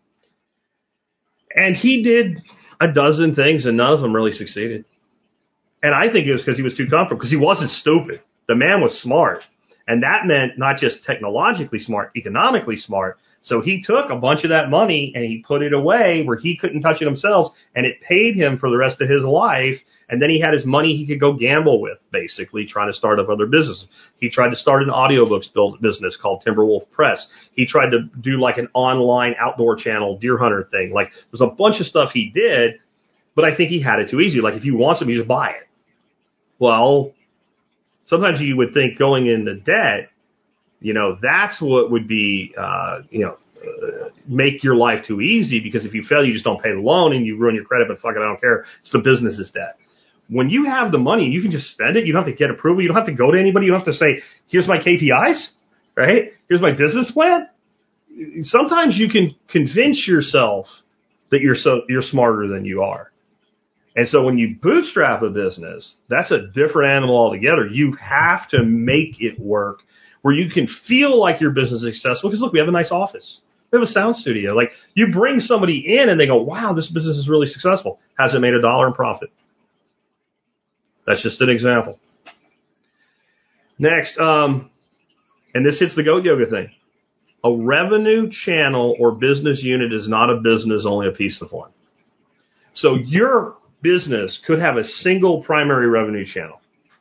And he did a dozen things, and none of them really succeeded. And I think it was because he was too comfortable, because he wasn't stupid. The man was smart. And that meant not just technologically smart, economically smart. So he took a bunch of that money and he put it away where he couldn't touch it himself, and it paid him for the rest of his life. And then he had his money he could go gamble with, basically, trying to start up other businesses. He tried to start an audiobooks build business called Timberwolf Press. He tried to do like an online outdoor channel deer hunter thing. Like there's a bunch of stuff he did, but I think he had it too easy. Like if you want something, you just buy it. Well, sometimes you would think going into debt, you know, that's what would be, uh, you know, uh, make your life too easy, because if you fail, you just don't pay the loan and you ruin your credit, but fuck it, I don't care. It's the business's debt. When you have the money, you can just spend it. You don't have to get approval. You don't have to go to anybody. You don't have to say, here's my K P Is, right? Here's my business plan. Sometimes you can convince yourself that you're so, you're smarter than you are. And so when you bootstrap a business, that's a different animal altogether. You have to make it work where you can feel like your business is successful. Because look, we have a nice office. We have a sound studio. Like you bring somebody in and they go, wow, this business is really successful. Hasn't made a dollar in profit. That's just an example. Next, um, and this hits the goat yoga thing. A revenue channel or business unit is not a business, only a piece of one. So your business could have a single primary revenue channel.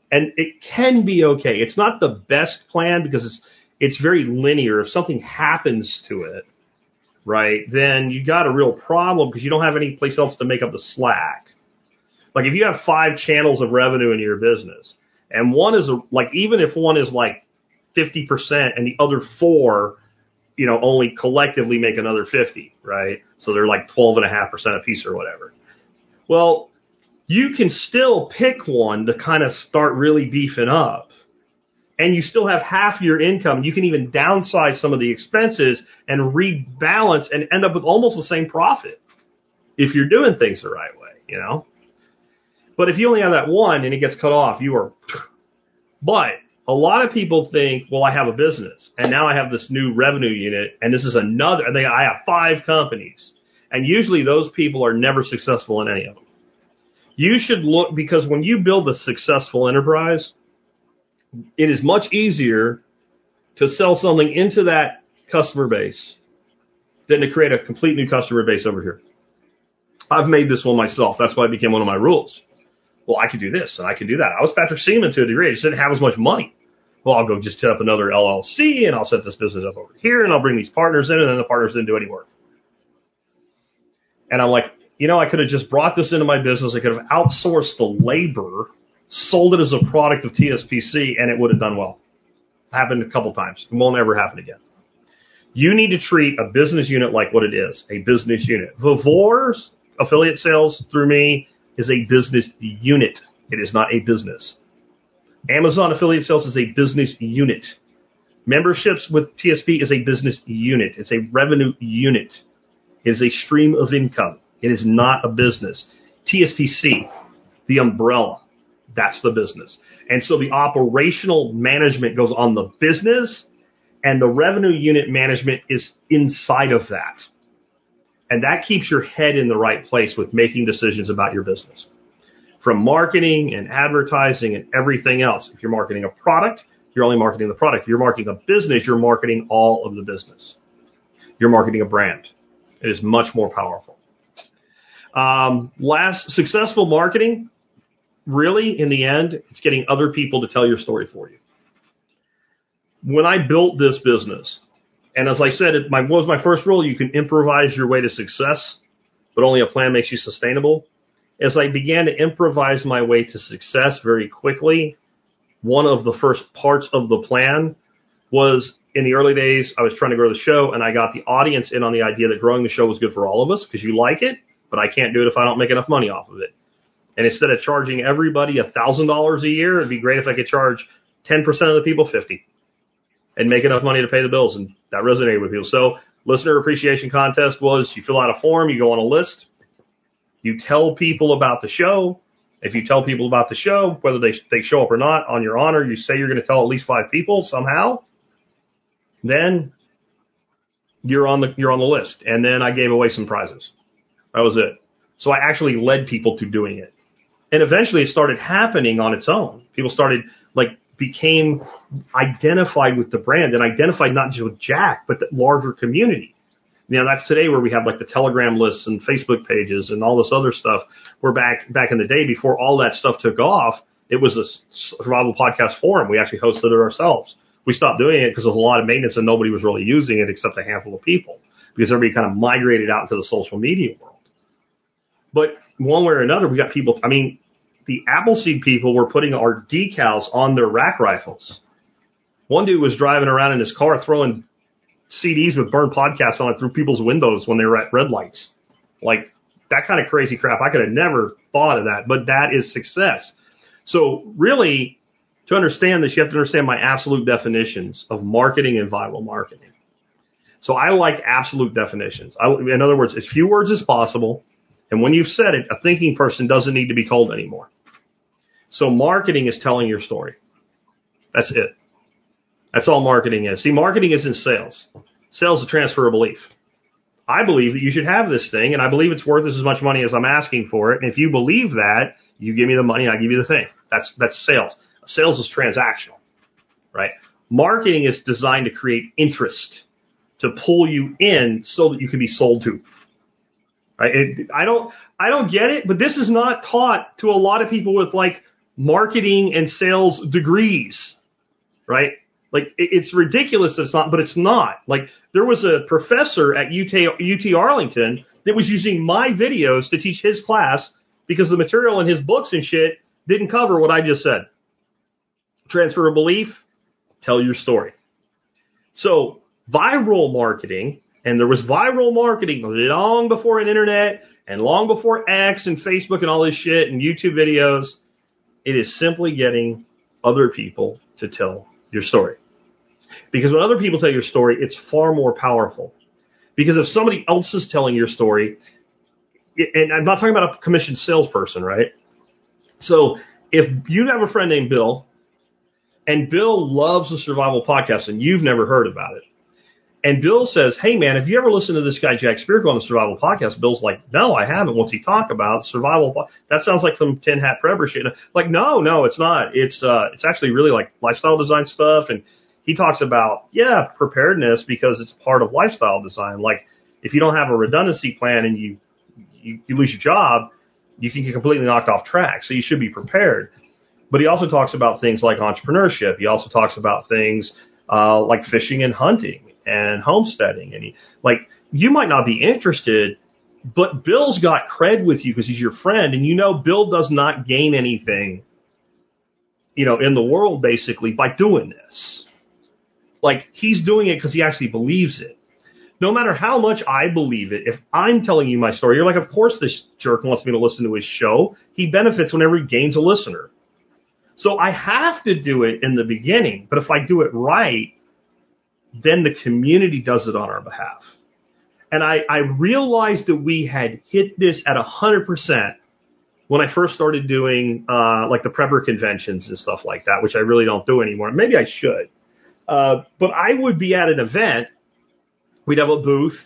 And it can be okay. It's not the best plan because it's it's very linear. If something happens to it, right, then you got a real problem because you don't have any place else to make up the slack. Like if you have five channels of revenue in your business and one is a, like, even if one is like fifty percent and the other four, you know, only collectively make another fifty, right? So they're like twelve and a half percent a piece or whatever. Well, you can still pick one to kind of start really beefing up. And you still have half your income. You can even downsize some of the expenses and rebalance and end up with almost the same profit if you're doing things the right way, you know? But if you only have that one and it gets cut off, you are... But a lot of people think, well, I have a business and now I have this new revenue unit and this is another, and they, I have five companies. And usually those people are never successful in any of them. You should look, because when you build a successful enterprise, it is much easier to sell something into that customer base than to create a complete new customer base over here. I've made this one myself. That's why it became one of my rules. Well, I can do this and I can do that. I was Patrick Seaman to a degree. I just didn't have as much money. Well, I'll go just set up another L L C and I'll set this business up over here and I'll bring these partners in, and then the partners didn't do any work. And I'm like, you know, I could have just brought this into my business. I could have outsourced the labor, sold it as a product of T S P C, and it would have done well. Happened a couple times. It won't ever happen again. You need to treat a business unit like what it is, a business unit. Vivor's affiliate sales through me is a business unit. It is not a business. Amazon affiliate sales is a business unit. Memberships with T S P is a business unit. It's a revenue unit. It is a stream of income. It is not a business. T S P C, the umbrella, that's the business. And so the operational management goes on the business, and the revenue unit management is inside of that. And that keeps your head in the right place with making decisions about your business. From marketing and advertising and everything else. If you're marketing a product, you're only marketing the product. If you're marketing a business, you're marketing all of the business. You're marketing a brand. It is much more powerful. Um, last, successful marketing, really, in the end, it's getting other people to tell your story for you. When I built this business, and as I said, it my, was my first rule, you can improvise your way to success, but only a plan makes you sustainable. As I began to improvise my way to success very quickly, one of the first parts of the plan was, in the early days, I was trying to grow the show, and I got the audience in on the idea that growing the show was good for all of us, because you like it, but I can't do it if I don't make enough money off of it. And instead of charging everybody one thousand dollars a year, it'd be great if I could charge ten percent of the people fifty dollars and make enough money to pay the bills. And that resonated with people. So listener appreciation contest was, you fill out a form, you go on a list, you tell people about the show. If you tell people about the show, whether they they show up or not, on your honor, you say you're going to tell at least five people somehow, then you're on the you're on the list. And then I gave away some prizes. That was it. So I actually led people to doing it. And eventually it started happening on its own. People started, like, became identified with the brand, and identified not just with Jack, but the larger community. You know, that's today where we have like the Telegram lists and Facebook pages and all this other stuff. We're back, back in the day before all that stuff took off. It was a Survival Podcast Forum. We actually hosted it ourselves. We stopped doing it because there was a lot of maintenance and nobody was really using it except a handful of people, because everybody kind of migrated out into the social media world. But one way or another, we got people, I mean, the Appleseed people were putting our decals on their rack rifles. One dude was driving around in his car throwing C Ds with burned podcasts on it through people's windows when they were at red lights. Like, that kind of crazy crap. I could have never thought of that, but that is success. So really, to understand this, you have to understand my absolute definitions of marketing and viral marketing. So I like absolute definitions. I, in other words, as few words as possible. And when you've said it, a thinking person doesn't need to be told anymore. So marketing is telling your story. That's it. That's all marketing is. See, marketing isn't sales. Sales is a transfer of belief. I believe that you should have this thing, and I believe it's worth as much money as I'm asking for it. And if you believe that, you give me the money, I give you the thing. That's that's sales. Sales is transactional, right? Marketing is designed to create interest, to pull you in so that you can be sold to. Right? It, I don't, I don't get it, but this is not taught to a lot of people with like marketing and sales degrees, right? Like, it's ridiculous that it's not, but it's not. Like, there was a professor at U T, U T Arlington that was using my videos to teach his class because the material in his books and shit didn't cover what I just said. Transfer of belief, tell your story. So, viral marketing, and there was viral marketing long before an internet and long before X and Facebook and all this shit and YouTube videos. It is simply getting other people to tell your story. Because when other people tell your story, it's far more powerful. Because if somebody else is telling your story, and I'm not talking about a commissioned salesperson, right? So if you have a friend named Bill, and Bill loves the Survival Podcast, and you've never heard about it, and Bill says, hey, man, have you ever listened to this guy, Jack Spirko, on the Survival Podcast? Bill's like, no, I haven't. What's he talk about? Survival. That sounds like some tin hat prepper shit. Like, no, no, it's not. It's uh, it's actually really like lifestyle design stuff. And he talks about, yeah, preparedness because it's part of lifestyle design. Like, if you don't have a redundancy plan and you, you, you lose your job, you can get completely knocked off track. So you should be prepared. But he also talks about things like entrepreneurship. He also talks about things uh, like fishing and hunting and homesteading. And he, like, you might not be interested, but Bill's got cred with you because he's your friend. And you know Bill does not gain anything, you know, in the world basically by doing this. Like, he's doing it because he actually believes it. No matter how much I believe it, if I'm telling you my story, you're like, of course this jerk wants me to listen to his show. He benefits whenever he gains a listener. So I have to do it in the beginning. But if I do it right, then the community does it on our behalf. And I, I realized that we had hit this at one hundred percent when I first started doing uh, like the prepper conventions and stuff like that, which I really don't do anymore. Maybe I should. Uh, but I would be at an event. We'd have a booth.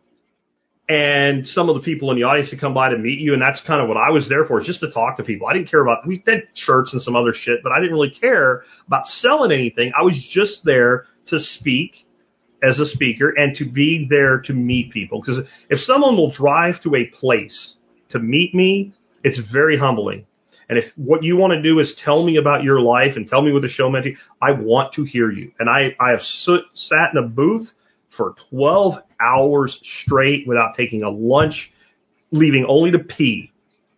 And some of the people in the audience would come by to meet you. And that's kind of what I was there for, just to talk to people. I didn't care about, we did shirts and some other shit, but I didn't really care about selling anything. I was just there to speak as a speaker and to be there to meet people. Because if someone will drive to a place to meet me, it's very humbling. And if what you want to do is tell me about your life and tell me what the show meant to you, I want to hear you. And I, I have so, sat in a booth for twelve hours straight without taking a lunch, leaving only to pee,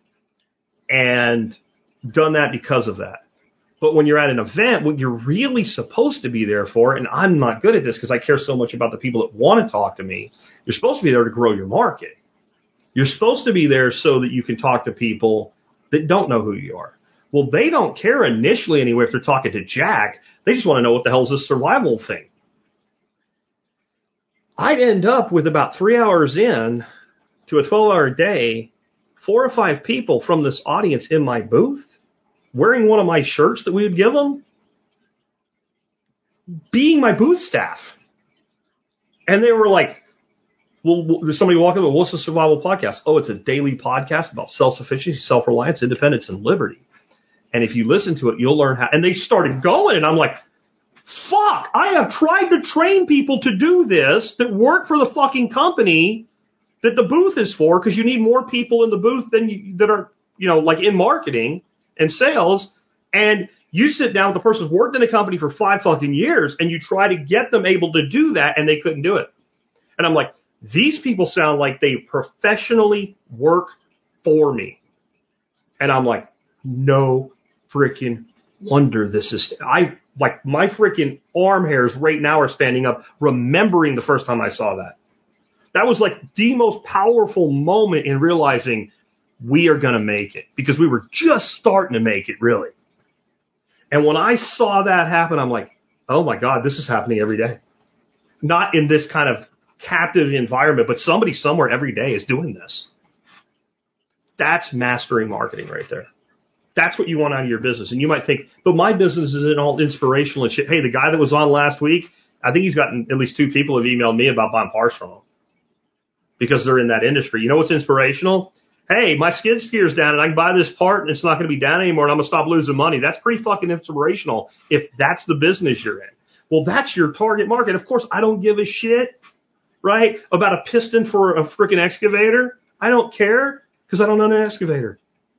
and done that because of that. But when you're at an event, what you're really supposed to be there for, and I'm not good at this because I care so much about the people that want to talk to me, you're supposed to be there to grow your market. You're supposed to be there so that you can talk to people that don't know who you are. Well, they don't care initially anyway if they're talking to Jack. They just want to know what the hell is this survival thing. I'd end up with about three hours in to a twelve-hour day, four or five people from this audience in my booth, wearing one of my shirts that we would give them, being my booth staff. And they were like, well, there's somebody walking up, what's the Survival Podcast? Oh, it's a daily podcast about self-sufficiency, self-reliance, independence, and liberty. And if you listen to it, you'll learn how. And they started going, and I'm like, fuck, I have tried to train people to do this that work for the fucking company that the booth is for, because you need more people in the booth than you, that are, you know, like in marketing and sales. And you sit down with the person who's worked in a company for five fucking years and you try to get them able to do that, and they couldn't do it. And I'm like, these people sound like they professionally work for me. And I'm like, no freaking wonder this is, I, like, my freaking arm hairs right now are standing up remembering the first time I saw that. That was like the most powerful moment in realizing we are going to make it, because we were just starting to make it, really. And when I saw that happen, I'm like, oh my God, this is happening every day. Not in this kind of captive environment, but somebody somewhere every day is doing this. That's mastering marketing right there. That's what you want out of your business. And you might think, but my business isn't all inspirational and shit. Hey, the guy that was on last week, I think he's gotten at least two people have emailed me about buying parts from him because they're in that industry. You know what's inspirational? Hey, my skid steer's down and I can buy this part and it's not going to be down anymore and I'm going to stop losing money. That's pretty fucking inspirational if that's the business you're in. Well, that's your target market. Of course, I don't give a shit, right, about a piston for a freaking excavator. I don't care because I don't own an excavator.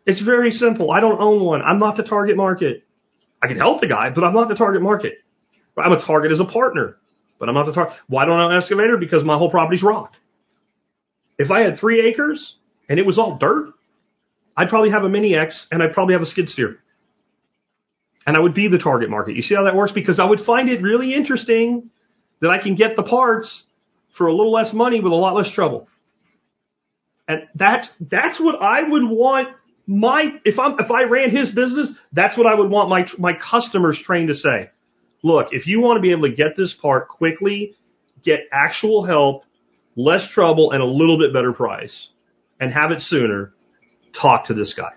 It's very simple. I don't own one. I'm not the target market. I can help the guy, but I'm not the target market. I'm a target as a partner, but I'm not the target. Why don't I own an excavator? Because my whole property's rock. If I had three acres and it was all dirt, I'd probably have a Mini X and I'd probably have a skid steer. And I would be the target market. You see how that works? Because I would find it really interesting that I can get the parts for a little less money with a lot less trouble. And that's, that's what I would want my, if I'm, if I ran his business, that's what I would want my, my customers trained to say. Look, if you want to be able to get this part quickly, get actual help, less trouble, and a little bit better price, and have it sooner, talk to this guy.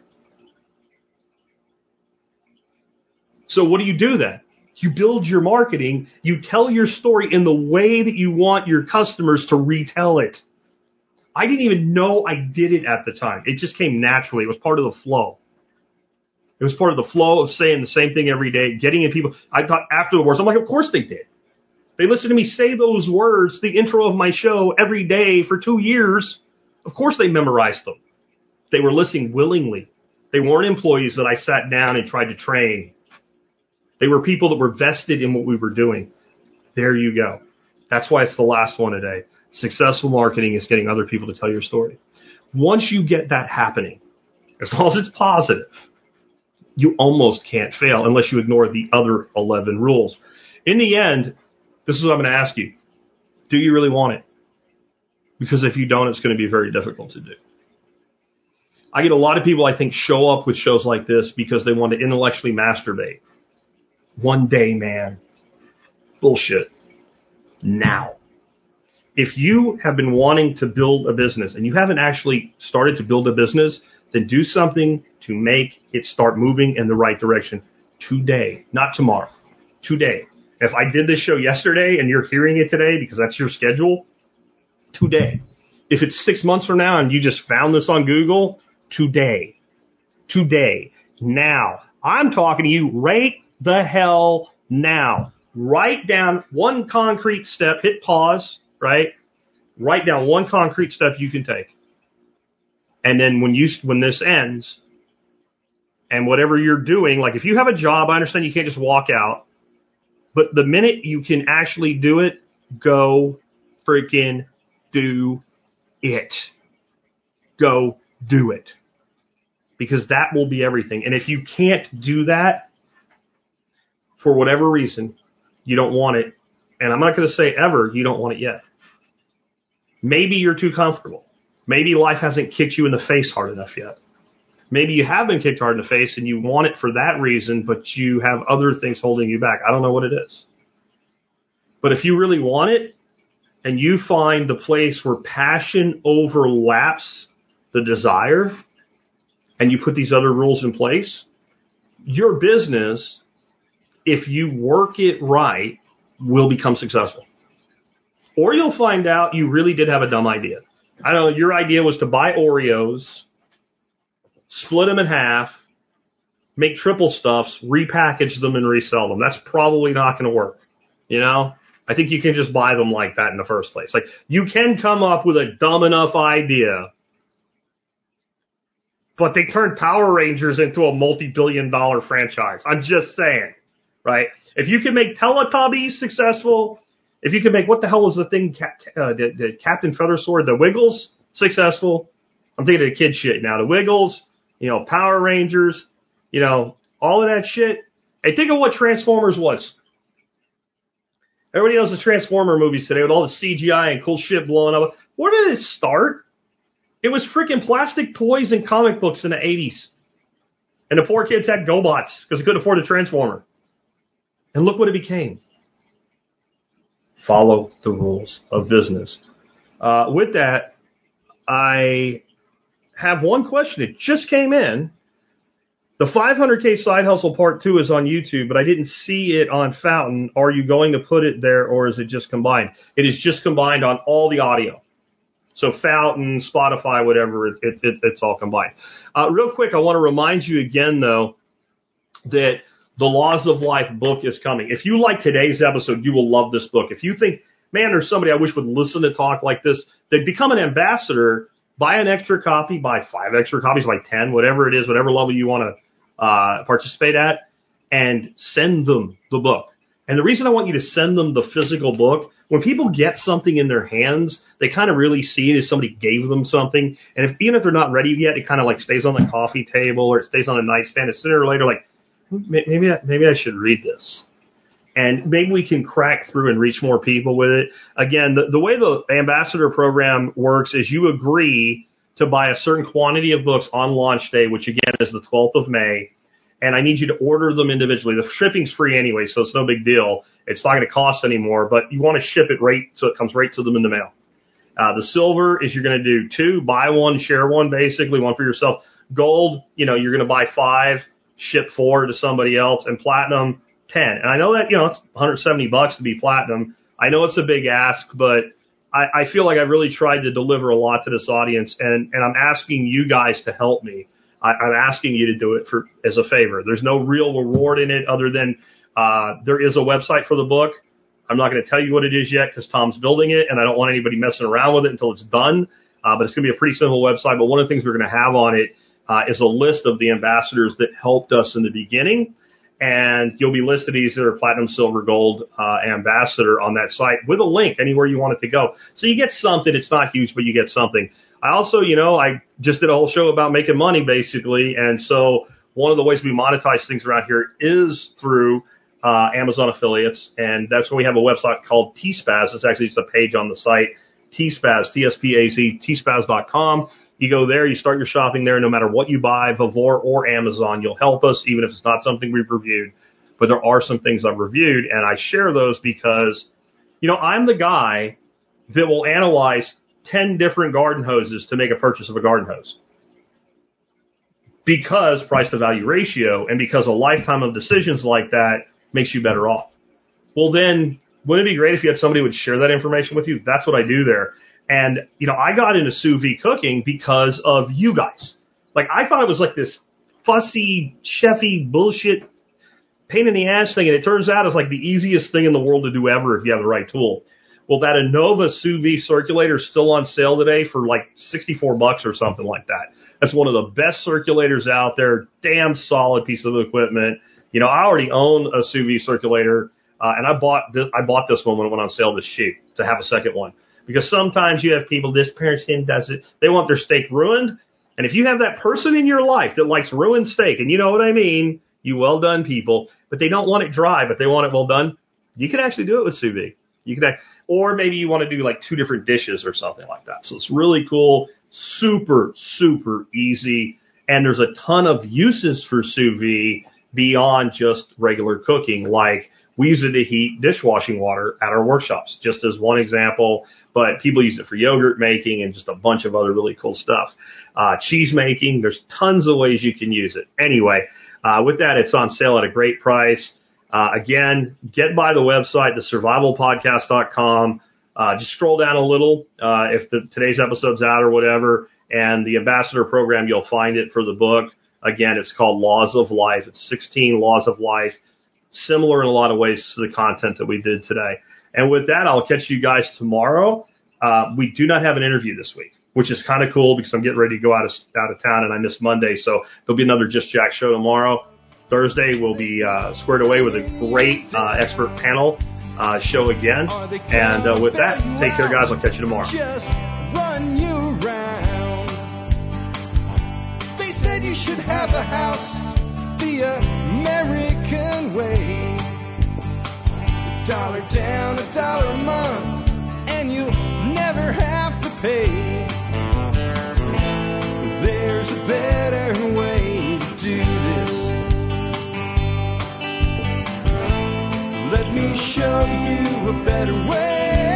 So what do you do then? You build your marketing. You tell your story in the way that you want your customers to retell it. I didn't even know I did it at the time. It just came naturally. It was part of the flow. It was part of the flow of saying the same thing every day, getting in people. I thought after the words, I'm like, of course they did. They listened to me say those words, the intro of my show, every day for two years. Of course they memorized them. They were listening willingly. They weren't employees that I sat down and tried to train. They were people that were vested in what we were doing. There you go. That's why it's the last one today. Successful marketing is getting other people to tell your story. Once you get that happening, as long as it's positive, you almost can't fail unless you ignore the other eleven rules. In the end, this is what I'm going to ask you. Do you really want it? Because if you don't, it's going to be very difficult to do. I get a lot of people, I think, show up with shows like this because they want to intellectually masturbate. One day, man. Bullshit. Now. If you have been wanting to build a business and you haven't actually started to build a business, then do something to make it start moving in the right direction today, not tomorrow. Today. If I did this show yesterday and you're hearing it today because that's your schedule, today. If it's six months from now and you just found this on Google, today. Today. Now. I'm talking to you right the hell now. Write down one concrete step, hit pause, right? Write down one concrete step you can take. And then when you, when this ends, and whatever you're doing, like if you have a job, I understand you can't just walk out, but the minute you can actually do it, go freaking do it. Go do it. Because that will be everything. And if you can't do that, for whatever reason, you don't want it. And I'm not going to say ever, you don't want it yet. Maybe you're too comfortable. Maybe life hasn't kicked you in the face hard enough yet. Maybe you have been kicked hard in the face and you want it for that reason, but you have other things holding you back. I don't know what it is. But if you really want it and you find the place where passion overlaps the desire and you put these other rules in place, your business, if you work it right, will become successful. Or you'll find out you really did have a dumb idea. I don't know, your idea was to buy Oreos, split them in half, make triple stuffs, repackage them, and resell them. That's probably not going to work. You know? I think you can just buy them like that in the first place. Like, you can come up with a dumb enough idea, but they turned Power Rangers into a multi-billion dollar franchise. I'm just saying, right? If you can make Teletubbies successful, if you can make, what the hell was the thing, uh, the, the Captain Feathersword, the Wiggles successful? I'm thinking of the kid shit now. The Wiggles, you know, Power Rangers, you know, all of that shit. Hey, think of what Transformers was. Everybody knows the Transformer movies today with all the C G I and cool shit blowing up. Where did it start? It was freaking plastic toys and comic books in the eighties. And the poor kids had GoBots because they couldn't afford a Transformer. And look what it became. Follow the rules of business. Uh, with that, I have one question. It just came in. The five hundred K Side Hustle Part two is on YouTube, but I didn't see it on Fountain. Are you going to put it there, or is it just combined? It is just combined on all the audio. So Fountain, Spotify, whatever, it, it, it, it's all combined. Uh, real quick, I want to remind you again, though, that the Laws of Life book is coming. If you like today's episode, you will love this book. If you think, man, there's somebody I wish would listen to talk like this, then become an ambassador. buy an extra copy, buy five extra copies, buy ten, whatever it is, whatever level you want to uh, participate at, and send them the book. And the reason I want you to send them the physical book, when people get something in their hands, they kind of really see it as somebody gave them something. And if even if they're not ready yet, it kind of like stays on the coffee table or it stays on a nightstand. And sooner or later, like, maybe I, maybe I should read this. And maybe we can crack through and reach more people with it. Again, the, the way the ambassador program works is you agree to buy a certain quantity of books on launch day, which again is the twelfth of May. And I need you to order them individually. The shipping's free anyway, so it's no big deal. It's not going to cost anymore, but you want to ship it right so it comes right to them in the mail. Uh, the silver is you're going to do two, buy one, share one, basically, one for yourself. Gold, you know, you're going to buy five, ship four to somebody else, and platinum, ten. And I know that, you know, it's one hundred seventy bucks to be platinum. I know it's a big ask, but I, I feel like I've really tried to deliver a lot to this audience, and, and I'm asking you guys to help me. I, I'm asking you to do it for as a favor. There's no real reward in it other than uh, there is a website for the book. I'm not going to tell you what it is yet because Tom's building it, and I don't want anybody messing around with it until it's done. Uh, but it's going to be a pretty simple website. But one of the things we're going to have on it uh, is a list of the ambassadors that helped us in the beginning. And you'll be listed as either platinum, silver, gold uh, ambassador on that site with a link anywhere you want it to go. So you get something. It's not huge, but you get something. I also, you know, I just did a whole show about making money, basically. And so one of the ways we monetize things around here is through uh, Amazon affiliates. And that's when we have a website called T Spaz. It's actually just a page on the site, T Spaz, T S P A Z, T Spaz dot com. You go there, you start your shopping there. No matter what you buy, Vavor or Amazon, you'll help us, even if it's not something we've reviewed. But there are some things I've reviewed, and I share those because, you know, I'm the guy that will analyze ten different garden hoses to make a purchase of a garden hose. Because price to value ratio and because a lifetime of decisions like that makes you better off. Well, then, wouldn't it be great if you had somebody who would share that information with you? That's what I do there. And, you know, I got into sous vide cooking because of you guys. Like, I thought it was like this fussy, chefy bullshit pain in the ass thing, and it turns out it's like the easiest thing in the world to do ever if you have the right tool. Well, that Innova sous vide circulator is still on sale today for like sixty-four bucks or something like that. That's one of the best circulators out there. Damn solid piece of equipment. You know, I already own a sous vide circulator, uh, and I bought this, I bought this one when it went on sale this cheap to have a second one. Because sometimes you have people, this person does it, they want their steak ruined. And if you have that person in your life that likes ruined steak, and you know what I mean, you well done people, but they don't want it dry, but they want it well done, you can actually do it with sous vide. You can, or maybe you want to do like two different dishes or something like that. So it's really cool, super, super easy. And there's a ton of uses for sous vide beyond just regular cooking, like we use it to heat dishwashing water at our workshops, just as one example, but people use it for yogurt making and just a bunch of other really cool stuff. Uh, cheese making, there's tons of ways you can use it. Anyway, uh, with that, it's on sale at a great price. Uh, again, get by the website, the survival podcast dot com. Uh, just scroll down a little, uh, if the, today's episode's out or whatever, and the ambassador program, you'll find it for the book. Again, it's called Laws of Life. It's sixteen Laws of Life. Similar in a lot of ways to the content that we did today. And with that, I'll catch you guys tomorrow. Uh, we do not have an interview this week, which is kind of cool because I'm getting ready to go out of, out of town and I missed Monday. So there'll be another Just Jack show tomorrow. Thursday, we'll be uh, squared away with a great uh, expert panel uh, show again. And uh, with that, take care, guys. I'll catch you tomorrow. Just run you round. They said you should have a house the American way. A dollar down, a dollar a month, and you'll never have to pay. There's a better way to do this. Let me show you a better way.